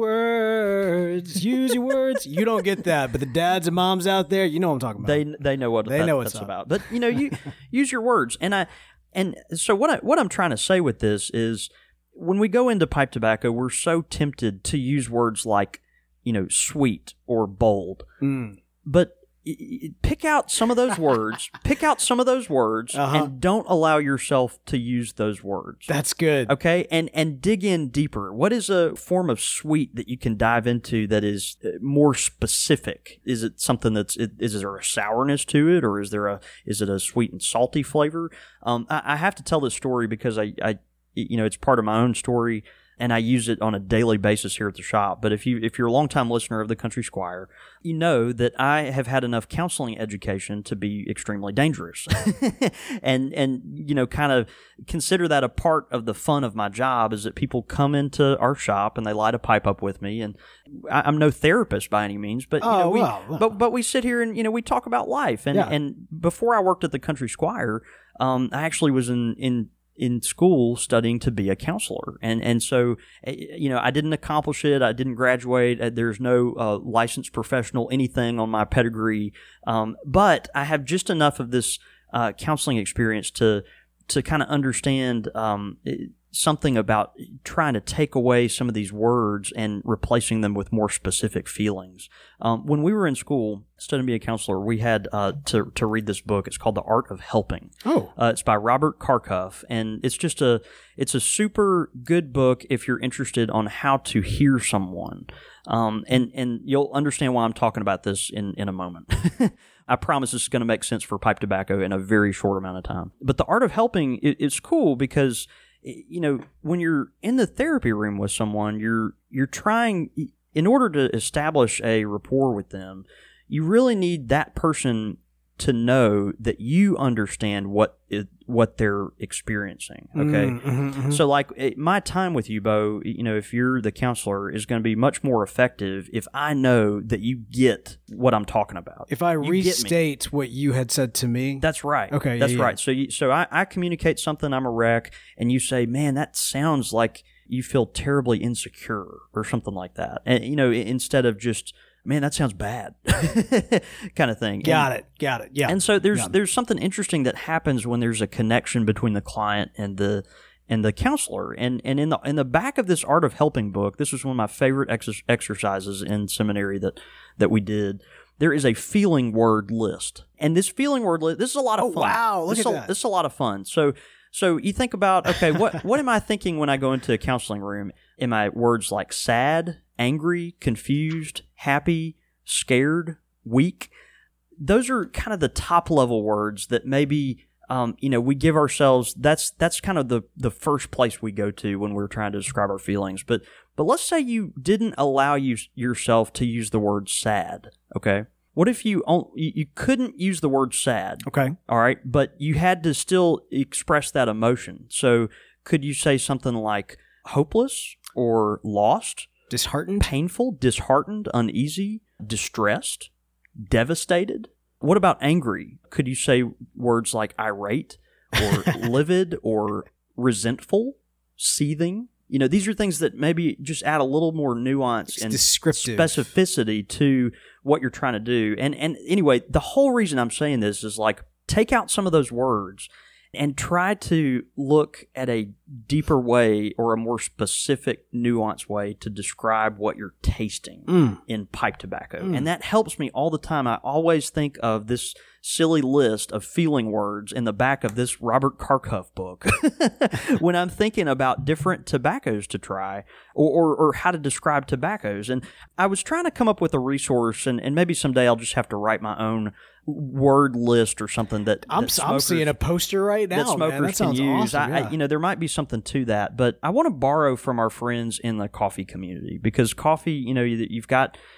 words, use your words. You don't get that, but the dads and moms out there, you know what I'm talking about. They they know what They that, know what's that's up. about. But you know, you use your words, and I and so what I what I'm trying to say with this is when we go into pipe tobacco, we're so tempted to use words like, you know, sweet or bold, Mm. but y- y- pick out some of those words, pick out some of those words, Uh-huh. and don't allow yourself to use those words. That's good. Okay, and and dig in deeper. What is a form of sweet that you can dive into that is uh, more specific? Is it something that's is there a sourness to it, or is there a is it a sweet and salty flavor? Um, I, I have to tell this story because I, I you know it's part of my own story, and I use it on a daily basis here at the shop. But if you if you're a longtime listener of the Country Squire, you know that I have had enough counseling education to be extremely dangerous, and and you know kind of consider that a part of the fun of my job is that people come into our shop and they light a pipe up with me, and I, I'm no therapist by any means, but you Oh, know, we, well, well. but but we sit here and you know we talk about life, and Yeah. and before I worked at the Country Squire, um, I actually was in in. in school studying to be a counselor. And and so, eh, you know, I didn't accomplish it. I didn't graduate. Uh, There's no uh, licensed professional anything on my pedigree. Um, but I have just enough of this uh, counseling experience to to kind of understand um, it- something about trying to take away some of these words and replacing them with more specific feelings. Um, when we were in school studying to be a counselor, we had uh, to to read this book. It's called The Art of Helping. Oh. Uh, it's by Robert Karkoff, and it's just a it's a super good book if you're interested on how to hear someone. Um, and and you'll understand why I'm talking about this in in a moment. I promise this is going to make sense for pipe tobacco in a very short amount of time. But The Art of Helping it, it's cool because you know when you're in the therapy room with someone, you're you're trying in order to establish a rapport with them. You really need that person to know that you understand what it, what they're experiencing. Okay, Mm, mhm, mhm. so like it, my time with you, Bo, you know, if you're the counselor, is going to be much more effective if I know that you get what I'm talking about. If I You get me. restate what you had said to me, That's right. Okay, that's yeah, yeah. right. So you, so I, I communicate something. I'm a wreck, and you say, "Man, that sounds like you feel terribly insecure," or something like that. And you know, i- instead of just, "Man, that sounds bad," kind of thing. got And- it, got it. Yeah. and so there's Yeah. there's something interesting that happens when there's a connection between the client and the and the counselor. And and in the in the back of this Art of Helping book, this was one of my favorite ex- exercises in seminary that that we did. There is a feeling word list, and this feeling word list. This is a lot of Oh, fun. wow, look this at is a, that. This is a lot of fun. So. So you think about, okay, what what am I thinking when I go into a counseling room? Am I words like sad, angry, confused, happy, scared, weak? Those are kind of the top level words that maybe um, you know we give ourselves. That's that's kind of the the first place we go to when we're trying to describe our feelings. But but let's say you didn't allow you yourself to use the word sad. Okay, what if you on- you you couldn't use the word sad? okay. All right, but you had to still express that emotion. So could you say something like hopeless or lost, Disheartened. painful, disheartened, uneasy, distressed, devastated? What about angry? Could you say words like irate or livid or resentful, seething? You know, these are things that maybe just add a little more nuance It's and descriptive. specificity to what you're trying to do. And and anyway, the whole reason I'm saying this is like take out some of those words and try to look at a deeper way or a more specific, nuanced way to describe what you're tasting Mm. in pipe tobacco. And that helps me all the time. I always think of this silly list of feeling words in the back of this Robert Karkoff book when I'm thinking about different tobaccos to try or, or, or how to describe tobaccos. And I was trying to come up with a resource, and, and maybe someday I'll just have to write my own word list or something that, I'm, that s- I'm smokers- seeing a poster right now, that smokers man. That can sounds use. awesome. I, yeah. I, you know, there might be something to that, but I want to borrow from our friends in the coffee community because coffee, you know, you, you've got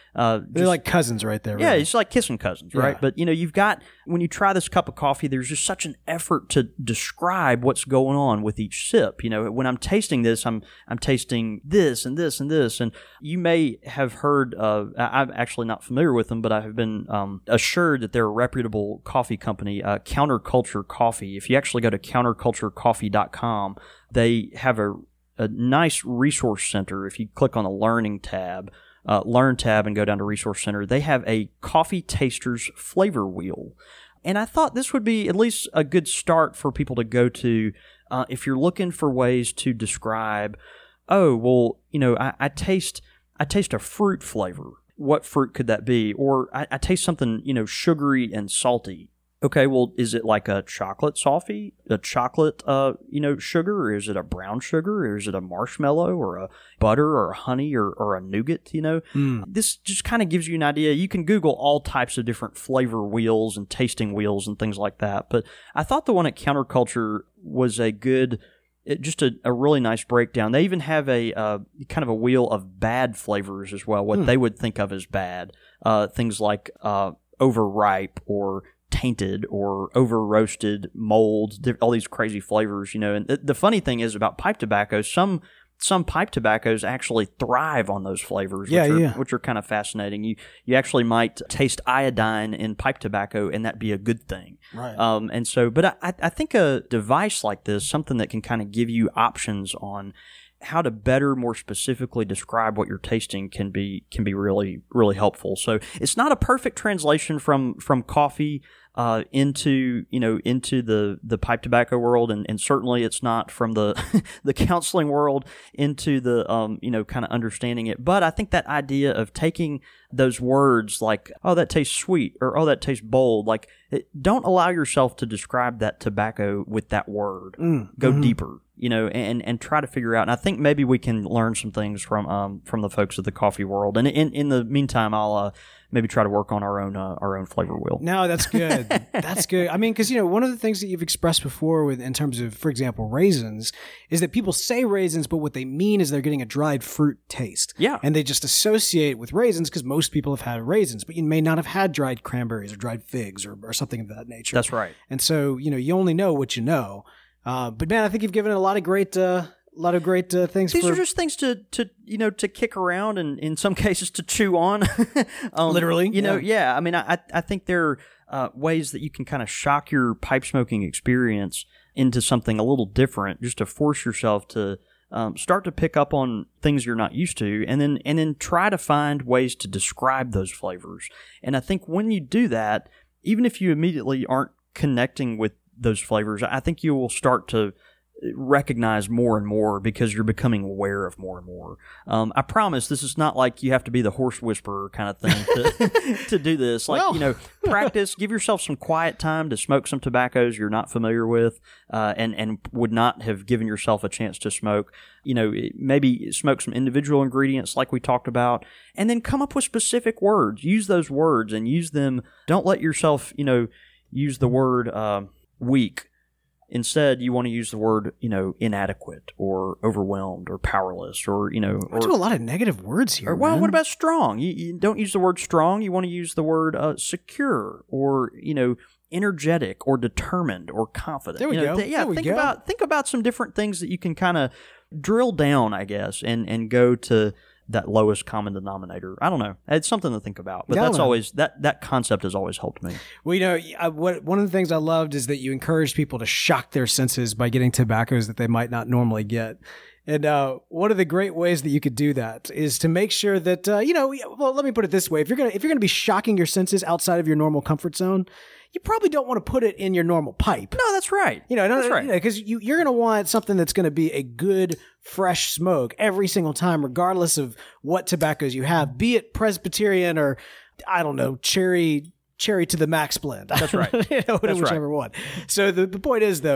Uh, They're just- like cousins right there. yeah, really. it's like kissing cousins, right? Yeah. But, you know, you've got, when you try this cup of coffee, there's just such an effort to describe what's going on with each sip. You know, when I'm tasting this, I'm I'm tasting this and this and this. And you may have heard, uh, I- I'm actually not familiar with them, but I have been um, assured that they're a reputable coffee company, uh, Counterculture Coffee. If you actually go to counterculture coffee dot com, they have a, a nice resource center. If you click on the Learning tab, Uh, Learn tab and go down to Resource Center, they have a Coffee Tasters Flavor Wheel. And I thought this would be at least a good start for people to go to uh, if you're looking for ways to describe, oh, well, you know, I, I taste I taste a fruit flavor. What fruit could that be? Or I, I taste something, you know, sugary and salty. Okay, well, is it like a chocolate toffee, a chocolate, uh, you know, sugar, or is it a brown sugar, or is it a marshmallow, or a butter, or honey, or, or a nougat? You know, Mm. this just kind of gives you an idea. You can Google all types of different flavor wheels and tasting wheels and things like that. But I thought the one at Counterculture was a good, it, just a, a really nice breakdown. They even have a uh, kind of a wheel of bad flavors as well, what Hmm. they would think of as bad. Uh, things like uh, overripe or tainted or over roasted, mold, di- all these crazy flavors, you know. And th- the funny thing is about pipe tobacco, some some pipe tobaccos actually thrive on those flavors, Yeah, which are, yeah. which are kind of fascinating. You you actually might taste iodine in pipe tobacco, and that be a good thing. Right. Um, and so, but I, I think a device like this, something that can kind of give you options on how to better, more specifically describe what you're tasting, can be can be really really helpful. So it's not a perfect translation from from coffee uh, into you know into the, the pipe tobacco world, and, and certainly it's not from the the counseling world into the um, you know kind of understanding it. But I think that idea of taking those words like, oh, that tastes sweet, or oh, that tastes bold, like it, don't allow yourself to describe that tobacco with that word. Mm. Go Mhm. deeper. You know, and, and try to figure out. And I think maybe we can learn some things from um from the folks of the coffee world. And in in the meantime, I'll uh, maybe try to work on our own uh, our own flavor wheel. No, that's good. That's good. I mean, because, you know, one of the things that you've expressed before with, in terms of, for example, raisins, is that people say raisins, but what they mean is they're getting a dried fruit taste. Yeah. And they just associate with raisins because most people have had raisins, but you may not have had dried cranberries or dried figs or, or something of that nature. That's right. And so, you know, you only know what you know. Uh, but man, I think you've given a lot of great, uh, a lot of great uh, things. These for, are just things to, to you know to kick around and in some cases to chew on. um, Literally, you know. yeah. Yeah, I mean, I I think there are uh, ways that you can kind of shock your pipe smoking experience into something a little different, just to force yourself to um, start to pick up on things you're not used to, and then and then try to find ways to describe those flavors. And I think when you do that, even if you immediately aren't connecting with those flavors, I think you will start to recognize more and more because you're becoming aware of more and more. Um, I promise this is not like you have to be the horse whisperer kind of thing to, to do this. Like, Well. you know, practice, give yourself some quiet time to smoke some tobaccos you're not familiar with, uh, and, and would not have given yourself a chance to smoke. You know, maybe smoke some individual ingredients like we talked about, and then come up with specific words. Use those words and use them. Don't let yourself, you know, use the word uh, weak. Instead, you want to use the word, you know, inadequate or overwhelmed or powerless or, you know, I or, do a lot of negative words here. or well, man. what about strong? You, you don't use the word strong. You want to use the word uh, secure or, you know, energetic or determined or confident. There we You know, go. th- yeah, There we think go. about think about some different things that you can kind of drill down, I guess, and and go to that lowest common denominator. I don't know. It's something to think about. But Yeah, I that's don't know. always that that concept has always helped me. Well, you know, I, what, one of the things I loved is that you encourage people to shock their senses by getting tobaccos that they might not normally get. And uh, one of the great ways that you could do that is to make sure that, uh, you know, well, let me put it this way. If you're going to, if you're going to be shocking your senses outside of your normal comfort zone, you probably don't want to put it in your normal pipe. No, that's right. You know, that's right. Because you, you're going to want something that's going to be a good, fresh smoke every single time, regardless of what tobaccos you have, be it Presbyterian or, I don't know, cherry cherry to the max blend. That's right. you know, That's whichever one. So the, the point is, though,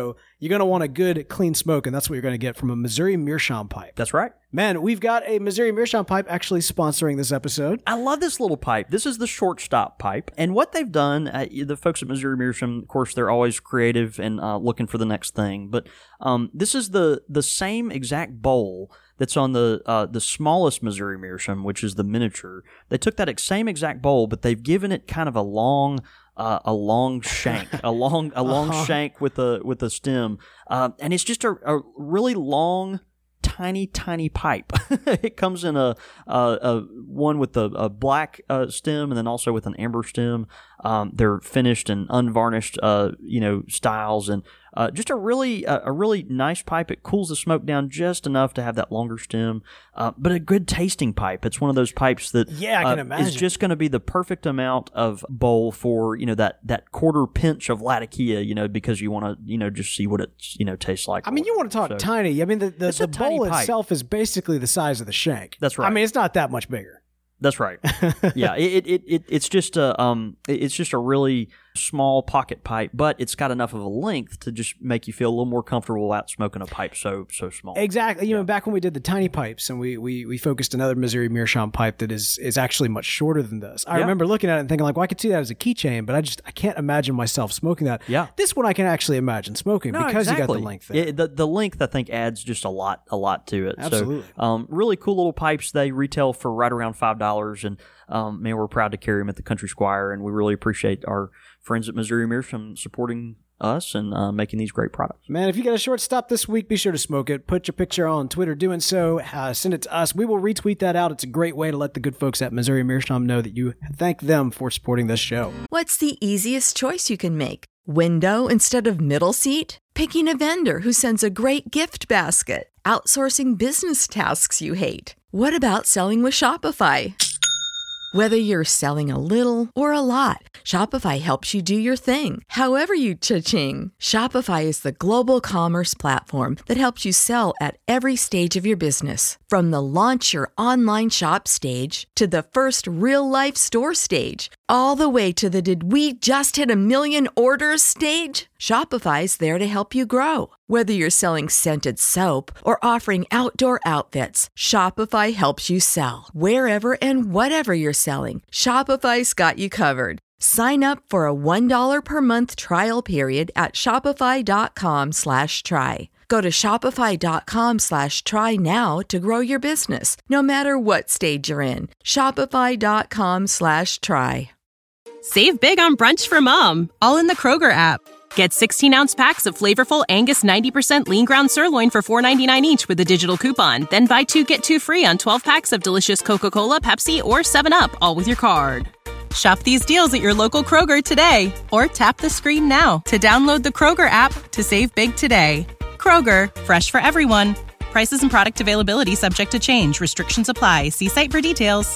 you're going to want a good, clean smoke, and that's what you're going to get from a Missouri Meerschaum pipe. That's right. Man, we've got a Missouri Meerschaum pipe actually sponsoring this episode. I love this little pipe. This is the shortstop pipe. And what they've done, uh, the folks at Missouri Meerschaum, of course, they're always creative and uh, looking for the next thing. But um, this is the the same exact bowl that's on the uh, the smallest Missouri Meerschaum, which is the miniature. They took that same exact bowl, but they've given it kind of a long... Uh, a long shank, a long, a long uh-huh. shank with a with a stem, uh, and it's just a, a really long, tiny, tiny pipe. It comes in a, a, a one with a, a black uh, stem, and then also with an amber stem. Um, they're finished and unvarnished, uh, you know, styles, and uh, just a really uh, a really nice pipe. It cools the smoke down just enough to have that longer stem, uh, but a good tasting pipe. It's one of those pipes that yeah, I can uh, imagine. is just going to be the perfect amount of bowl for, you know, that that quarter pinch of Latakia, you know, because you want to, you know, just see what it, you know, tastes like. I mean, you want to talk so, tiny. I mean, the the, the bowl pipe. itself is basically the size of the shank. That's right. I mean, it's not that much bigger. That's right. Yeah, it, it it it's just a um it's just a really small pocket pipe, but it's got enough of a length to just make you feel a little more comfortable without smoking a pipe so so small. Exactly. You yeah. know, back when we did the tiny pipes and we we we focused another Missouri Meerschaum pipe that is is actually much shorter than this. I yeah. remember looking at it and thinking like, well, I could see that as a keychain, but I just I can't imagine myself smoking that. Yeah. This one I can actually imagine smoking no, because exactly. you got the length there. Yeah, the the length I think adds just a lot a lot to it. Absolutely. So, um, really cool little pipes. They retail for right around five dollars, and um, man, we're proud to carry them at the Country Squire, and we really appreciate our friends at Missouri Meerschaum supporting us and uh, making these great products. Man, if you get a short stop this week, be sure to smoke it. Put your picture on Twitter doing so. Uh, send it to us. We will retweet that out. It's a great way to let the good folks at Missouri Meerschaum know that you thank them for supporting this show. What's the easiest choice you can make? Window instead of middle seat? Picking a vendor who sends a great gift basket? Outsourcing business tasks you hate? What about selling with Shopify? Whether you're selling a little or a lot, Shopify helps you do your thing, however you cha-ching. Shopify is the global commerce platform that helps you sell at every stage of your business. From the launch your online shop stage to the first real-life store stage, all the way to the did we just hit a million orders stage. Shopify's there to help you grow. Whether you're selling scented soap or offering outdoor outfits, Shopify helps you sell. Wherever and whatever you're selling, Shopify's got you covered. Sign up for a one dollar per month trial period at shopify.com slash try. Go to shopify.com slash try now to grow your business, no matter what stage you're in. Shopify.com slash try. Save big on brunch for mom, all in the Kroger app. Get sixteen-ounce packs of flavorful Angus ninety percent lean ground sirloin for four ninety-nine each with a digital coupon. Then buy two, get two free on twelve packs of delicious Coca-Cola, Pepsi, or seven up, all with your card. Shop these deals at your local Kroger today, or tap the screen now to download the Kroger app to save big today. Kroger, fresh for everyone. Prices and product availability subject to change. Restrictions apply. See site for details.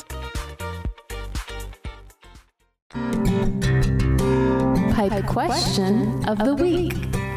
Pipe question of the week.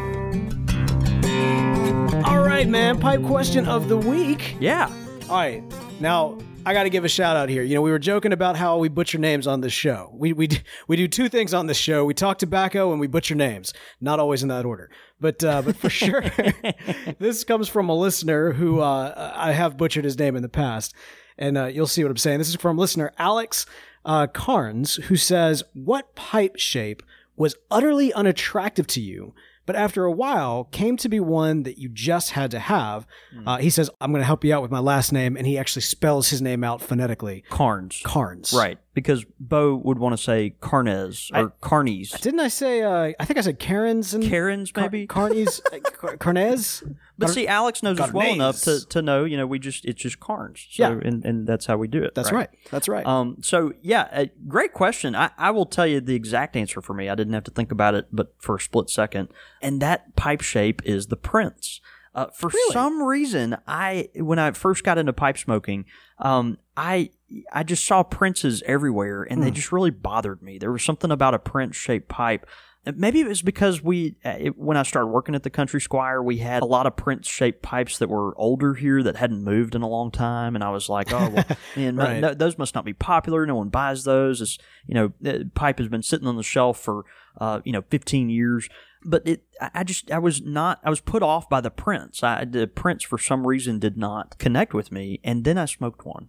All right, man. Pipe question of the week. Yeah. All right. Now, I got to give a shout out here. You know, we were joking about how we butcher names on this show. We we we do two things on this show. We talk tobacco and we butcher names. Not always in that order, but uh, but for sure, this comes from a listener who uh, I have butchered his name in the past, and uh, you'll see what I'm saying. This is from listener Alex uh, Carnes, who says, "What pipe shape was utterly unattractive to you, but after a while came to be one that you just had to have?" Mm. Uh, he says, "I'm going to help you out with my last name," and he actually spells his name out phonetically. Carnes. Carnes. Right, because Bo would want to say Carnes or I, Carnes. Didn't I say, uh, I think I said Karens and... Karens, maybe? Car- Carnes? Carnes? But Car- see, Alex knows us well enough to, to know, you know, we just, it's just Carnes. So, yeah. And, and that's how we do it. That's right. right. That's right. Um. So, yeah, a great question. I, I will tell you the exact answer for me. I didn't have to think about it, but for a split second. And that pipe shape is the Prince. Uh, for really? some reason, I when I first got into pipe smoking, um, I I just saw Princes everywhere, and mm. they just really bothered me. There was something about a Prince-shaped pipe. Maybe it was because we, it, when I started working at the Country Squire, we had a lot of Prince-shaped pipes that were older here that hadn't moved in a long time, and I was like, oh, well, man, right. no, those must not be popular. No one buys those. It's, you know, the pipe has been sitting on the shelf for, uh, you know, fifteen years. but it, I I just, I was not, I was put off by the Prince. I, the Prince, for some reason, did not connect with me, and then I smoked one.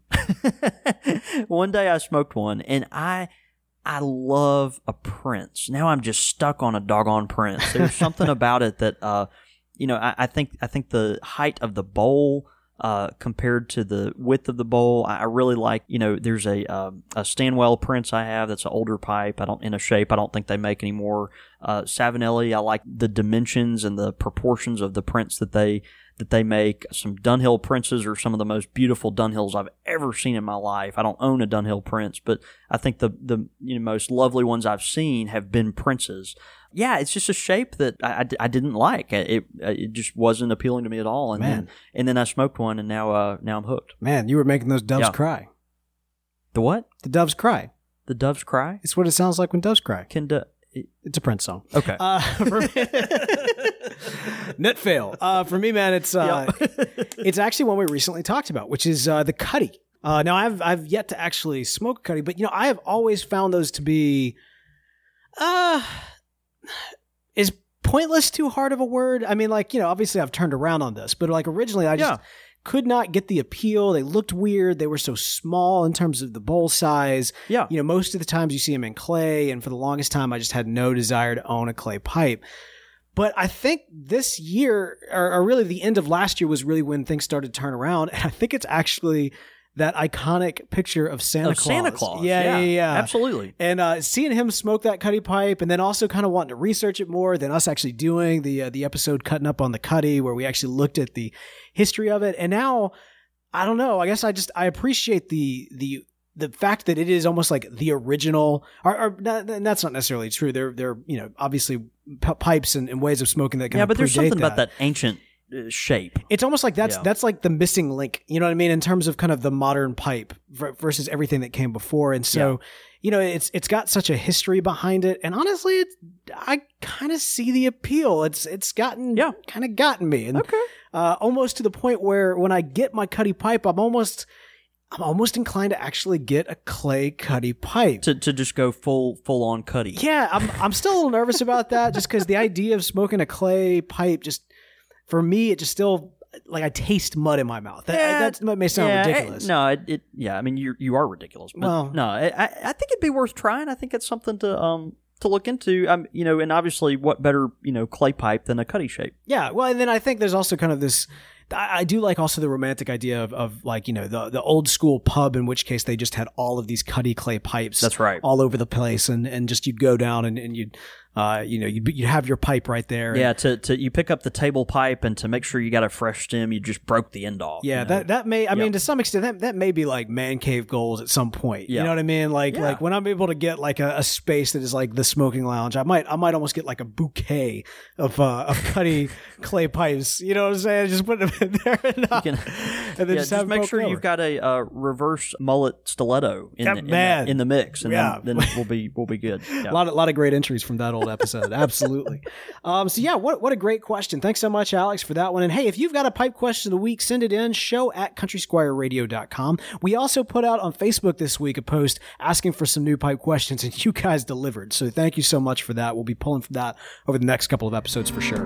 One day I smoked one, and I, I love a Prince. Now I'm just stuck on a doggone Prince. There's something about it that, uh, you know, I, I think, I think the height of the bowl, Uh, compared to the width of the bowl, I, I really like. You know, there's a um, a Stanwell Prince I have that's an older pipe. I don't in a shape. I don't think they make anymore. Uh, Savinelli, I like the dimensions and the proportions of the prints that they that they make. Some Dunhill Princes are some of the most beautiful Dunhills I've ever seen in my life. I don't own a Dunhill Prince, but I think the the you know, most lovely ones I've seen have been Princes. Yeah, it's just a shape that I, I, I didn't like. It it just wasn't appealing to me at all. And Man. then and then I smoked one, and now uh now I'm hooked. Man, you were making those doves Yeah. cry. The what? The doves cry. The doves cry? It's what it sounds like when doves cry. Can do- It's a Prince song. okay. Uh, for me, net fail. Uh, for me, man, it's uh, it's actually one we recently talked about, which is uh, the Cuddy. Uh, now, I've I've yet to actually smoke a Cuddy, but you know, I have always found those to be, uh, is pointless too hard of a word? I mean, like, you know, obviously I've turned around on this, but like originally, I just Yeah. could not get the appeal. They looked weird. They were so small in terms of the bowl size. Yeah. You know, most of the times you see them in clay, and for the longest time, I just had no desire to own a clay pipe. But I think this year, or, or really the end of last year, was really when things started to turn around. And I think it's actually that iconic picture of Santa Of Claus. Santa Claus. Yeah, yeah, yeah. Absolutely. And uh, seeing him smoke that Cuddy pipe, and then also kind of wanting to research it more than us actually doing the uh, the episode Cutting Up on the Cuddy, where we actually looked at the history of it. And now, I don't know. I guess I just I appreciate the the the fact that it is almost like the original. Or, or not, and that's not necessarily true. They're they're you know obviously p- pipes and, and ways of smoking that kind Yeah, of but there's predate something about that ancient uh, shape. It's almost like that's Yeah. that's like the missing link, you know what I mean, in terms of kind of the modern pipe ver- versus everything that came before. And so, you know, it's it's got such a history behind it, and honestly, it's, I kind of see the appeal. It's it's gotten Yeah. kind of gotten me, and Okay. uh, almost to the point where when I get my Cuddy pipe, I'm almost I'm almost inclined to actually get a clay Cuddy pipe. To to just go full full on Cuddy. Yeah, I'm I'm still a little nervous about that, just because the idea of smoking a clay pipe, just for me, it just still like I taste mud in my mouth. That, Yeah, that's- that may sound yeah, ridiculous. It, no, it, it yeah. I mean, you you are ridiculous. But Well- no, I I I think it'd be worth trying. I think it's something to um to look into. Um, you know, and obviously, what better you know clay pipe than a Cuddy shape? Yeah, well, and then I think there's also kind of this. I, I do like also the romantic idea of, of like you know the the old school pub, in which case they just had all of these Cuddy clay pipes. That's right. all over the place, and and just you'd go down and, and you'd uh you know you'd you'd have your pipe right there. Yeah, to, to you pick up the table pipe, and to make sure you got a fresh stem, you just broke the end off. Yeah, you know? that that may I mean to some extent that that may be like man cave goals at some point. You Yeah. know what I mean? Like Yeah. like when I'm able to get like a, a space that is like the smoking lounge, I might I might almost get like a bouquet of uh of Cuddy clay pipes. You know what I'm saying? Just put them in there and, uh, can- and then yeah, just, just have make them sure poked you've over. got a uh, reverse mullet stiletto in, Yeah, the, in, man. the, in the mix, and Yeah. then, then we'll be we'll be good. Yeah. A lot of lot of great entries from that old episode. Absolutely. Um, so yeah, what what a great question. Thanks so much, Alex, for that one. And hey, if you've got a pipe question of the week, send it in, show at country squire radio dot com. We also put out on Facebook this week a post asking for some new pipe questions, and you guys delivered. So thank you so much for that. We'll be pulling from that over the next couple of episodes for sure.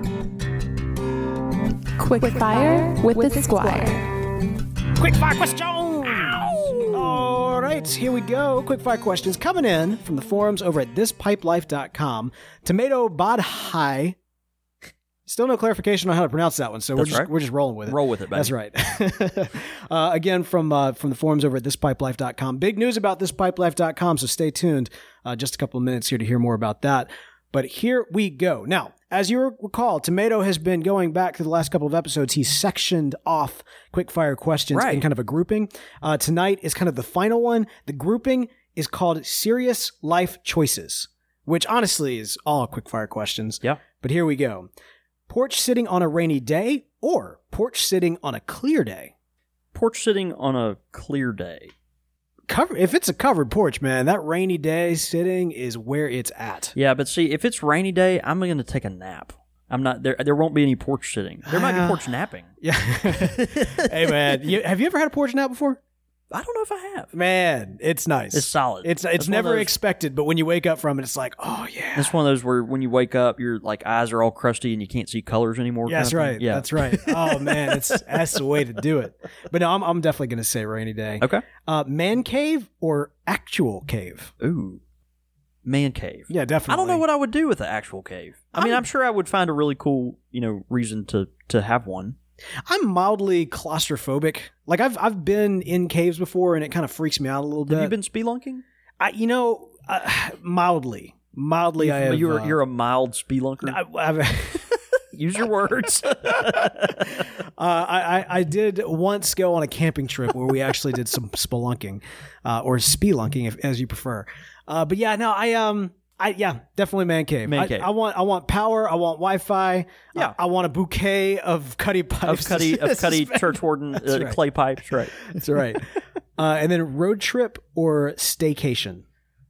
Quick fire with the Squire. Quick fire question. All right, here we go. Quick fire questions coming in from the forums over at this pipe life dot com. Tomato Badhai. Still no clarification on how to pronounce that one, so we're That's just right. we're just rolling with it. Roll with it, baby. That's right. uh, again, from uh, from the forums over at this pipe life dot com. Big news about this pipe life dot com, so stay tuned. Uh, just a couple of minutes here to hear more about that. But here we go. Now, as you recall, Tomato has been going back to the last couple of episodes. He's sectioned off quickfire questions Right. in kind of a grouping. Uh, tonight is kind of the final one. The grouping is called Serious Life Choices, which honestly is all quickfire questions. Yeah. But here we go. Porch sitting on a rainy day or porch sitting on a clear day? Porch sitting on a clear day. Cover if it's a covered porch, man, that rainy day sitting is where it's at. Yeah, but see, if it's rainy day, I'm going to take a nap. I'm not there. There won't be any porch sitting. There might be Ah. porch napping. Yeah. Hey, man, you, have you ever had a porch nap before? I don't know if I have. Man, it's nice. It's solid. It's That's it's one of never those- expected, but when you wake up from it, it's like, oh yeah. It's one of those where when you wake up, your like eyes are all crusty and you can't see colors anymore. Yeah, that's kind of thing. right. Yeah, That's right. Oh man, it's that's the way to do it. But no, I'm I'm definitely gonna say rainy day. Okay. Uh, man cave or actual cave? Ooh, man cave. Yeah, definitely. I don't know what I would do with the actual cave. I mean, I'm- I'm sure I would find a really cool, you know, reason to to have one. I'm mildly claustrophobic. Like I've I've been in caves before, and it kind of freaks me out a little bit. Have you been spelunking? I, you know, uh, mildly, mildly. I have. You're uh, you're a mild spelunker. I, I've, Use your words. Uh, I, I I did once go on a camping trip where we actually did some spelunking, uh, or spelunking, if, as you prefer. Uh, but yeah, no, I um, I yeah, definitely man cave. Man I, cave. I want I want power. I want Wi-Fi. Yeah. I, I want a bouquet of cutty of pipes. Cuddy of Cuddy Churchwarden uh, right. clay pipes, right? That's right. Uh, and then road trip or staycation.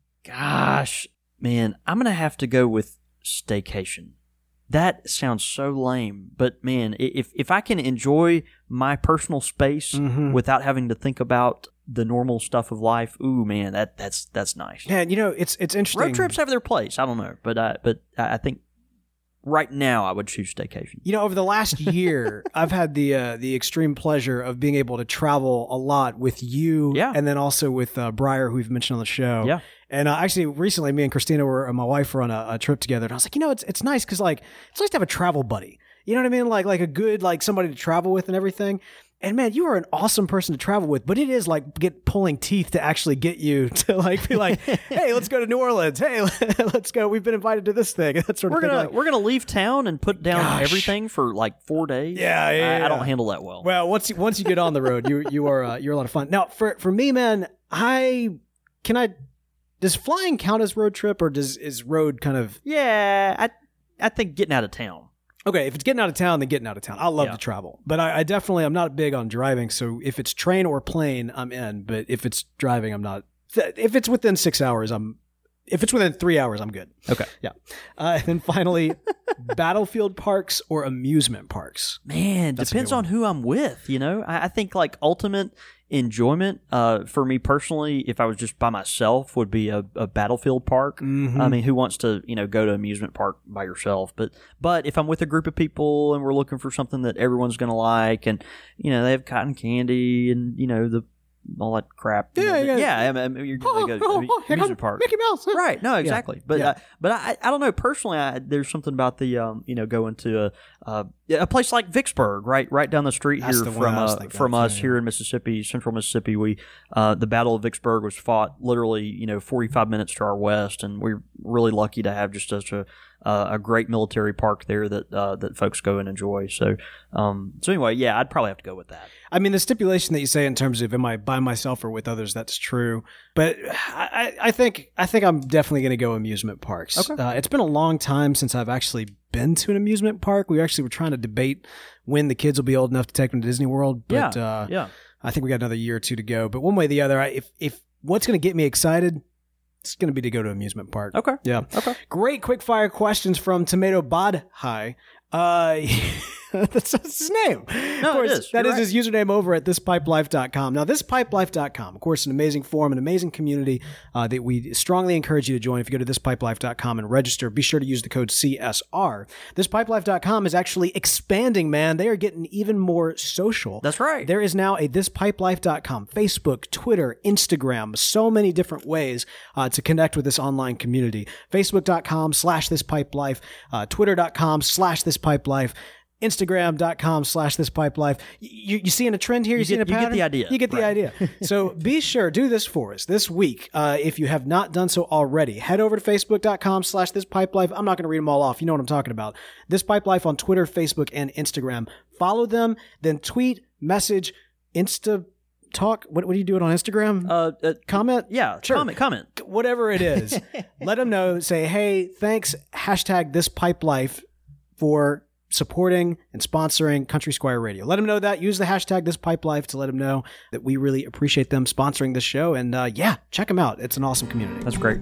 Gosh, man, I'm gonna have to go with staycation. That sounds so lame, but man, i- if if I can enjoy my personal space Mhm. without having to think about the normal stuff of life, ooh, man, that that's that's nice. Man, you know, it's it's interesting. Road trips have their place. I don't know, but I but I I think right now I would choose staycation. You know, over the last year, I've had the uh, the extreme pleasure of being able to travel a lot with you, Yeah. and then also with uh, Briar, who we've mentioned on the show. Yeah. And uh, actually, recently, me and Christina were, and my wife were on a, a trip together, and I was like, you know, it's it's nice because like it's nice to have a travel buddy. You know what I mean? Like like a good like somebody to travel with and everything. And man, you are an awesome person to travel with, but it is like get pulling teeth to actually get you to like be like, hey, let's go to New Orleans. Hey, let's go. We've been invited to this thing. That sort of We're thing. gonna Like, we're gonna leave town and put down Gosh. everything for like four days. Yeah, yeah, I, I yeah. don't handle that well. Well, once you, once you get on the road, you you are uh, you're a lot of fun. Now, for for me, man, I can I does flying count as road trip, or does is road kind of Yeah, I I think getting out of town. okay? If it's getting out of town, then getting out of town. I love Yeah. to travel, but I, I definitely I'm not big on driving. So if it's train or plane, I'm in. But if it's driving, I'm not. If it's within six hours, I'm. If it's within three hours, I'm good. Okay. Yeah. Uh, and then finally, battlefield parks or amusement parks. Man, That's a depends good one. on who I'm with. You know, I, I think like ultimate enjoyment uh, for me personally, if I was just by myself, would be a, a battlefield park. Mhm. I mean, who wants to you know go to amusement park by yourself? But but if I'm with a group of people and we're looking for something that everyone's going to like, and you know they have cotton candy and you know the all that crap. you Yeah, know, yeah. yeah. I mean, you're going to go to here amusement comes park. Mickey Mouse. Right. No, exactly. But Yeah. Uh, but I I don't know personally. I, there's something about the um you know going to a uh, a place like Vicksburg, right right down the street That's here the one from I was uh, thinking from of, us yeah, here in Mississippi, Central Mississippi. We uh the Battle of Vicksburg was fought literally you know forty-five minutes to our west, and we're really lucky to have just such a uh, a great military park there that uh, that folks go and enjoy. So um so anyway, yeah, I'd probably have to go with that. I mean, the stipulation that you say in terms of am I by myself or with others, that's true. But I, I think I think I'm definitely going to go amusement parks. Okay. Uh, it's been a long time since I've actually been to an amusement park. We actually were trying to debate when the kids will be old enough to take them to Disney World. But yeah. uh, yeah. I think we got another year or two to go. But one way or the other, I, if if what's going to get me excited, it's going to be to go to amusement park. Okay. Yeah. Okay. Great quick fire questions from Tomato Bod High. Uh, that's, that's his name. No, of course, it is. That You're is his username over at this pipe life dot com. Now, this pipe life dot com, of course, an amazing forum, an amazing community uh, that we strongly encourage you to join. If you go to this pipe life dot com and register, be sure to use the code C S R. this pipe life dot com is actually expanding, man. They are getting even more social. That's right. There is now a this pipe life dot com, Facebook, Twitter, Instagram, so many different ways uh, to connect with this online community. Facebook dot com slash this pipe life, uh, Twitter dot com slash this pipe life, Instagram dot com slash this pipe life. You, you seeing a trend here? You, You seeing get- a you get pattern? the idea. You get the Right. idea. So be sure, do this for us this week. Uh, if you have not done so already, head over to Facebook dot com slash this pipe life. I'm not going to read them all off. You know what I'm talking about. This Pipe Life on Twitter, Facebook, and Instagram. Follow them, then tweet, message, Insta talk. What, what do you do it on Instagram? Uh, uh, Comment? yeah. Sure. Comment. Comment. Whatever it is, let them know. Say, hey, thanks, hashtag this pipe life for supporting and sponsoring Country Squire Radio. Let them know that. Use the hashtag this pipe life to let them know that we really appreciate them sponsoring this show. And uh, yeah, check them out. It's an awesome community. That's great.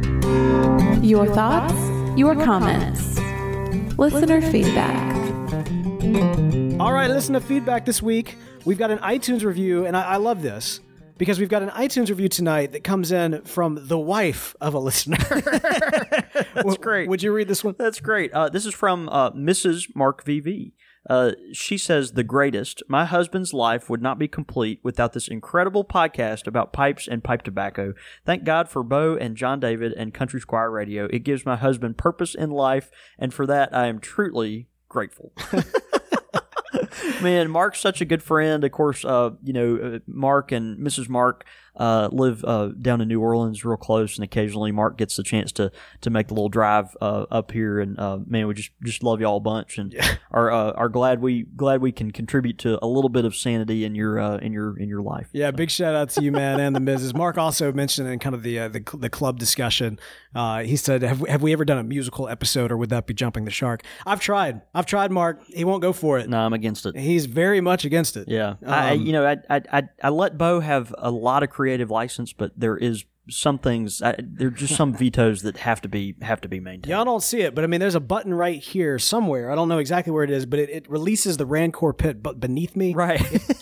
Your thoughts, your comments, listener feedback. All right, listen to feedback this week. We've got an iTunes review, and I, I love this. because we've got an iTunes review tonight that comes in from the wife of a listener. That's great. Would you read this one? That's great. Uh, this is from uh, Missus Mark V V. Uh, she says, the greatest. My husband's life would not be complete without this incredible podcast about pipes and pipe tobacco. Thank God for Bo and John David and Country Squire Radio. It gives my husband purpose in life, and for that I am truly grateful. Man, Mark's such a good friend. Of course, uh, you know, uh, Mark and Missus Mark uh, live uh, down in New Orleans real close, and occasionally Mark gets the chance to to make the little drive uh, up here. And uh, man, we just just love y'all a bunch, and yeah. are uh, are glad we glad we can contribute to a little bit of sanity in your uh, in your in your life. Yeah, so. Big shout out to you, man, and the Missus Mark also mentioned in kind of the uh, the, the club discussion. Uh, he said, have, "Have we ever done a musical episode, or would that be jumping the shark?" I've tried. I've tried, Mark. He won't go for it. No, I'm against it. He's very much against it. Yeah, um, I you know I, I I I let Bo have a lot of creative license, but there is some things. I, there are just some vetoes that have to be have to be maintained. Y'all don't see it, but I mean, there's a button right here somewhere. I don't know exactly where it is, but it, it releases the Rancor pit but beneath me. Right.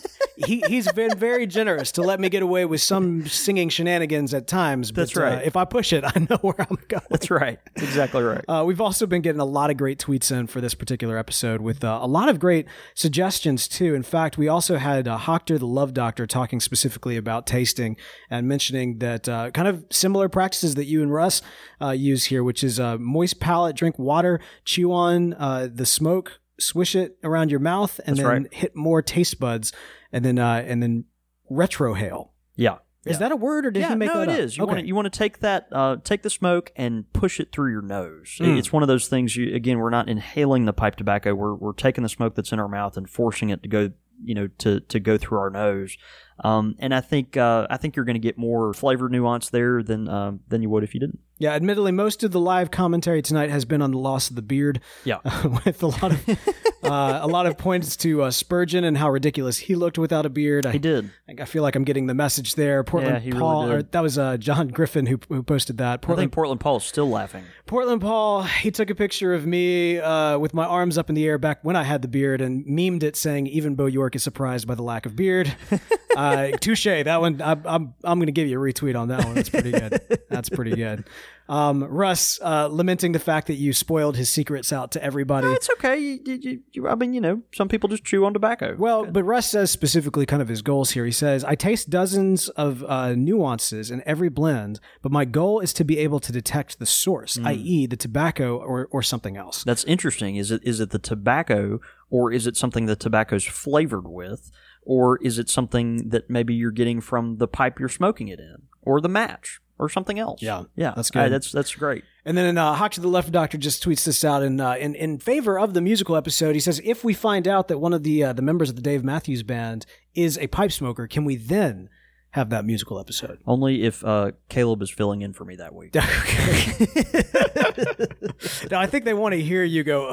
he he's been very generous to let me get away with some singing shenanigans at times. But, That's right. Uh, if I push it, I know where I'm going. That's right. That's exactly right. Uh, we've also been getting a lot of great tweets in for this particular episode with uh, a lot of great suggestions too. In fact, we also had uh, Hoctor the Love Doctor talking specifically about tasting and mentioning that uh, kind of similar practices that you and Russ uh, use here, which is uh, moist palate, drink water, chew on uh, the smoke, swish it around your mouth, and That's then right. hit more taste buds. And then, uh, and then retrohale. Yeah. Is yeah. that a word, or did yeah, he make no, that up? No, it is. You okay. want to you want to take that, uh, take the smoke and push it through your nose. Mm. It's one of those things. You again, we're not inhaling the pipe tobacco. We're we're taking the smoke that's in our mouth and forcing it to go, you know, to to go through our nose. Um, and I think uh, I think you're going to get more flavor nuance there than um, than you would if you didn't. Yeah, admittedly, most of the live commentary tonight has been on the loss of the beard. Yeah, uh, with a lot of uh, a lot of points to uh, Spurgeon and how ridiculous he looked without a beard. I, he did. I feel like I'm getting the message there. Portland yeah, he Paul, really did. Or that was uh, John Griffin who who posted that. Portland, I think Portland Paul's still laughing. Portland Paul, he took a picture of me uh, with my arms up in the air back when I had the beard and memed it saying, "Even Bo York is surprised by the lack of beard." uh, touche. That one, I, I'm I'm going to give you a retweet on that one. That's pretty good. That's pretty good. Um, Russ, uh, lamenting the fact that you spoiled his secrets out to everybody. No, it's okay. You, you, you, I mean, you know, some people just chew on tobacco. Well, but Russ says specifically kind of his goals here. He says, I taste dozens of uh, nuances in every blend, but my goal is to be able to detect the source, mm. that is the tobacco or, or something else. That's interesting. Is it is it the tobacco, or is it something the tobacco's flavored with? Or is it something that maybe you're getting from the pipe you're smoking it in, or the match, or something else? Yeah, yeah, that's good. Uh, that's that's great. And then uh, Hawk to the Left Doctor just tweets this out in uh, in in favor of the musical episode. He says, "If we find out that one of the uh, the members of the Dave Matthews Band is a pipe smoker, can we then have that musical episode?" Only if uh, Caleb is filling in for me that week. No, I think they want to hear you go,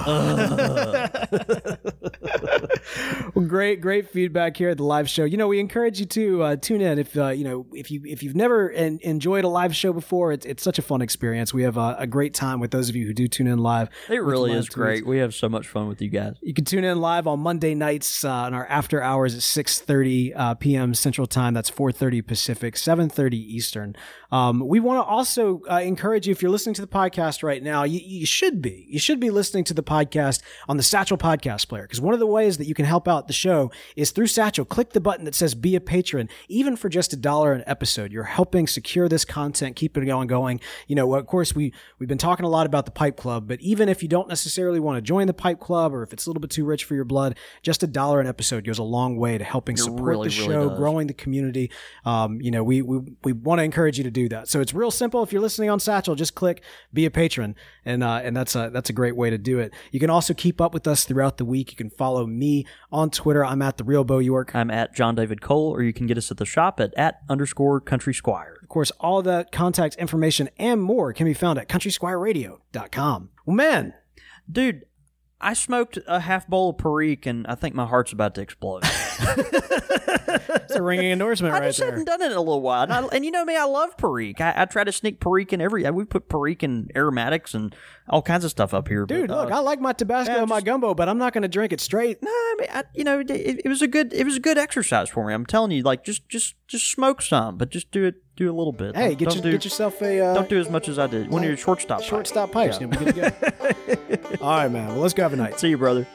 ugh. Well, great, great feedback here at the live show. You know, we encourage you to uh, tune in if uh, you know if you if you've never en- enjoyed a live show before. It's it's such a fun experience. We have uh, a great time with those of you who do tune in live. It really is tweets. great. We have so much fun with you guys. You can tune in live on Monday nights uh, on our after hours at six thirty uh, p.m. Central Time. That's four thirty Pacific, seven thirty Eastern. Um, we want to also uh, encourage you, if you're listening to the podcast right now, you, you should be. You should be listening to the podcast on the Satchel Podcast Player, because one of the ways that you can help out the show is through Satchel. Click the button that says Be a Patron. Even for just a dollar an episode, you're helping secure this content, keep it on going. You know, of course, we, we've been talking a lot about the Pipe Club, but even if you don't necessarily want to join the Pipe Club, or if it's a little bit too rich for your blood, just a dollar an episode goes a long way to helping It support really, the really show, does. growing the community. Um, you know, we, we, we want to encourage you to do that. So it's real simple. If you're listening on Satchel, just click Be a Patron, and uh, and that's a that's a great way to do it. You can also keep up with us throughout the week. You can follow me on Twitter. I'm at the Real Bo York. I'm at John David Cole, or you can get us at the shop at at underscore Country Squire. Of course, all of that contact information and more can be found at country squire radio dot com. Well, man, dude, I smoked a half bowl of Perique, and I think my heart's about to explode. It's a ringing endorsement I right just there. hadn't done it in a little while. And, I, and you know me, I love Perique. I, I try to sneak Perique in every... We put Perique in aromatics and all kinds of stuff up here. Dude, but, look, uh, I like my Tabasco yeah, and my just- gumbo, but I'm not going to drink it straight. No, I mean, I, you know, it, it was a good, it was a good exercise for me. I'm telling you, like, just, just, just smoke some, but just do it, do a little bit. Hey, Don't- get, don't your, do, get yourself a uh, Don't do as much as I did. One of your shortstop pipes. shortstop pipes. Yeah. You'll be good to go. All right, man. Well, let's go have a night. See you, brother.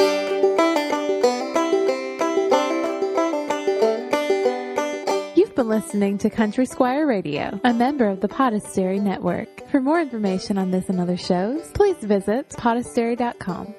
You've been listening to Country Squire Radio, a member of the Podastery Network. For more information on this and other shows, please visit podastery dot com.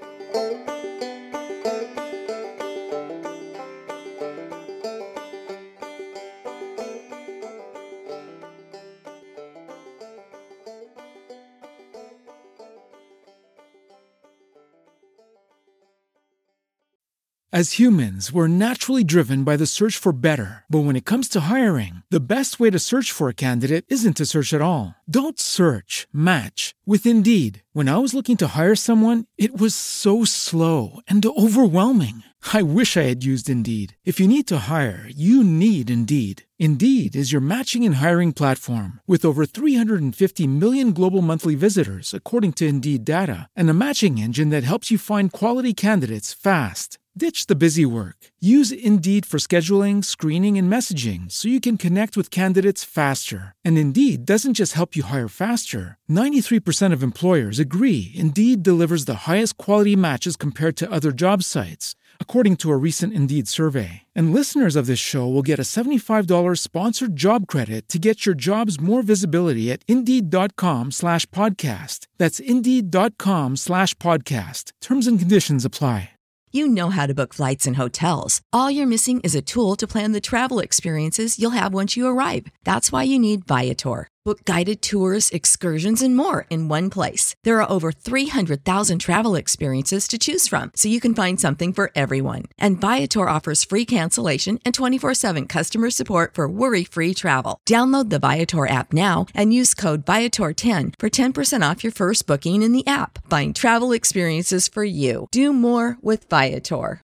As humans, we're naturally driven by the search for better. But when it comes to hiring, the best way to search for a candidate isn't to search at all. Don't search, match with Indeed. When I was looking to hire someone, it was so slow and overwhelming. I wish I had used Indeed. If you need to hire, you need Indeed. Indeed is your matching and hiring platform with over three hundred fifty million global monthly visitors, according to Indeed data, and a matching engine that helps you find quality candidates fast. Ditch the busy work. Use Indeed for scheduling, screening, and messaging so you can connect with candidates faster. And Indeed doesn't just help you hire faster. ninety-three percent of employers agree Indeed delivers the highest quality matches compared to other job sites, according to a recent Indeed survey. And listeners of this show will get a seventy-five dollars sponsored job credit to get your jobs more visibility at Indeed.com slash podcast. That's Indeed.com slash podcast. Terms and conditions apply. You know how to book flights and hotels. All you're missing is a tool to plan the travel experiences you'll have once you arrive. That's why you need Viator. Book guided tours, excursions, and more in one place. There are over three hundred thousand travel experiences to choose from, so you can find something for everyone. And Viator offers free cancellation and twenty-four seven customer support for worry-free travel. Download the Viator app now and use code Viator ten for ten percent off your first booking in the app. Find travel experiences for you. Do more with Viator.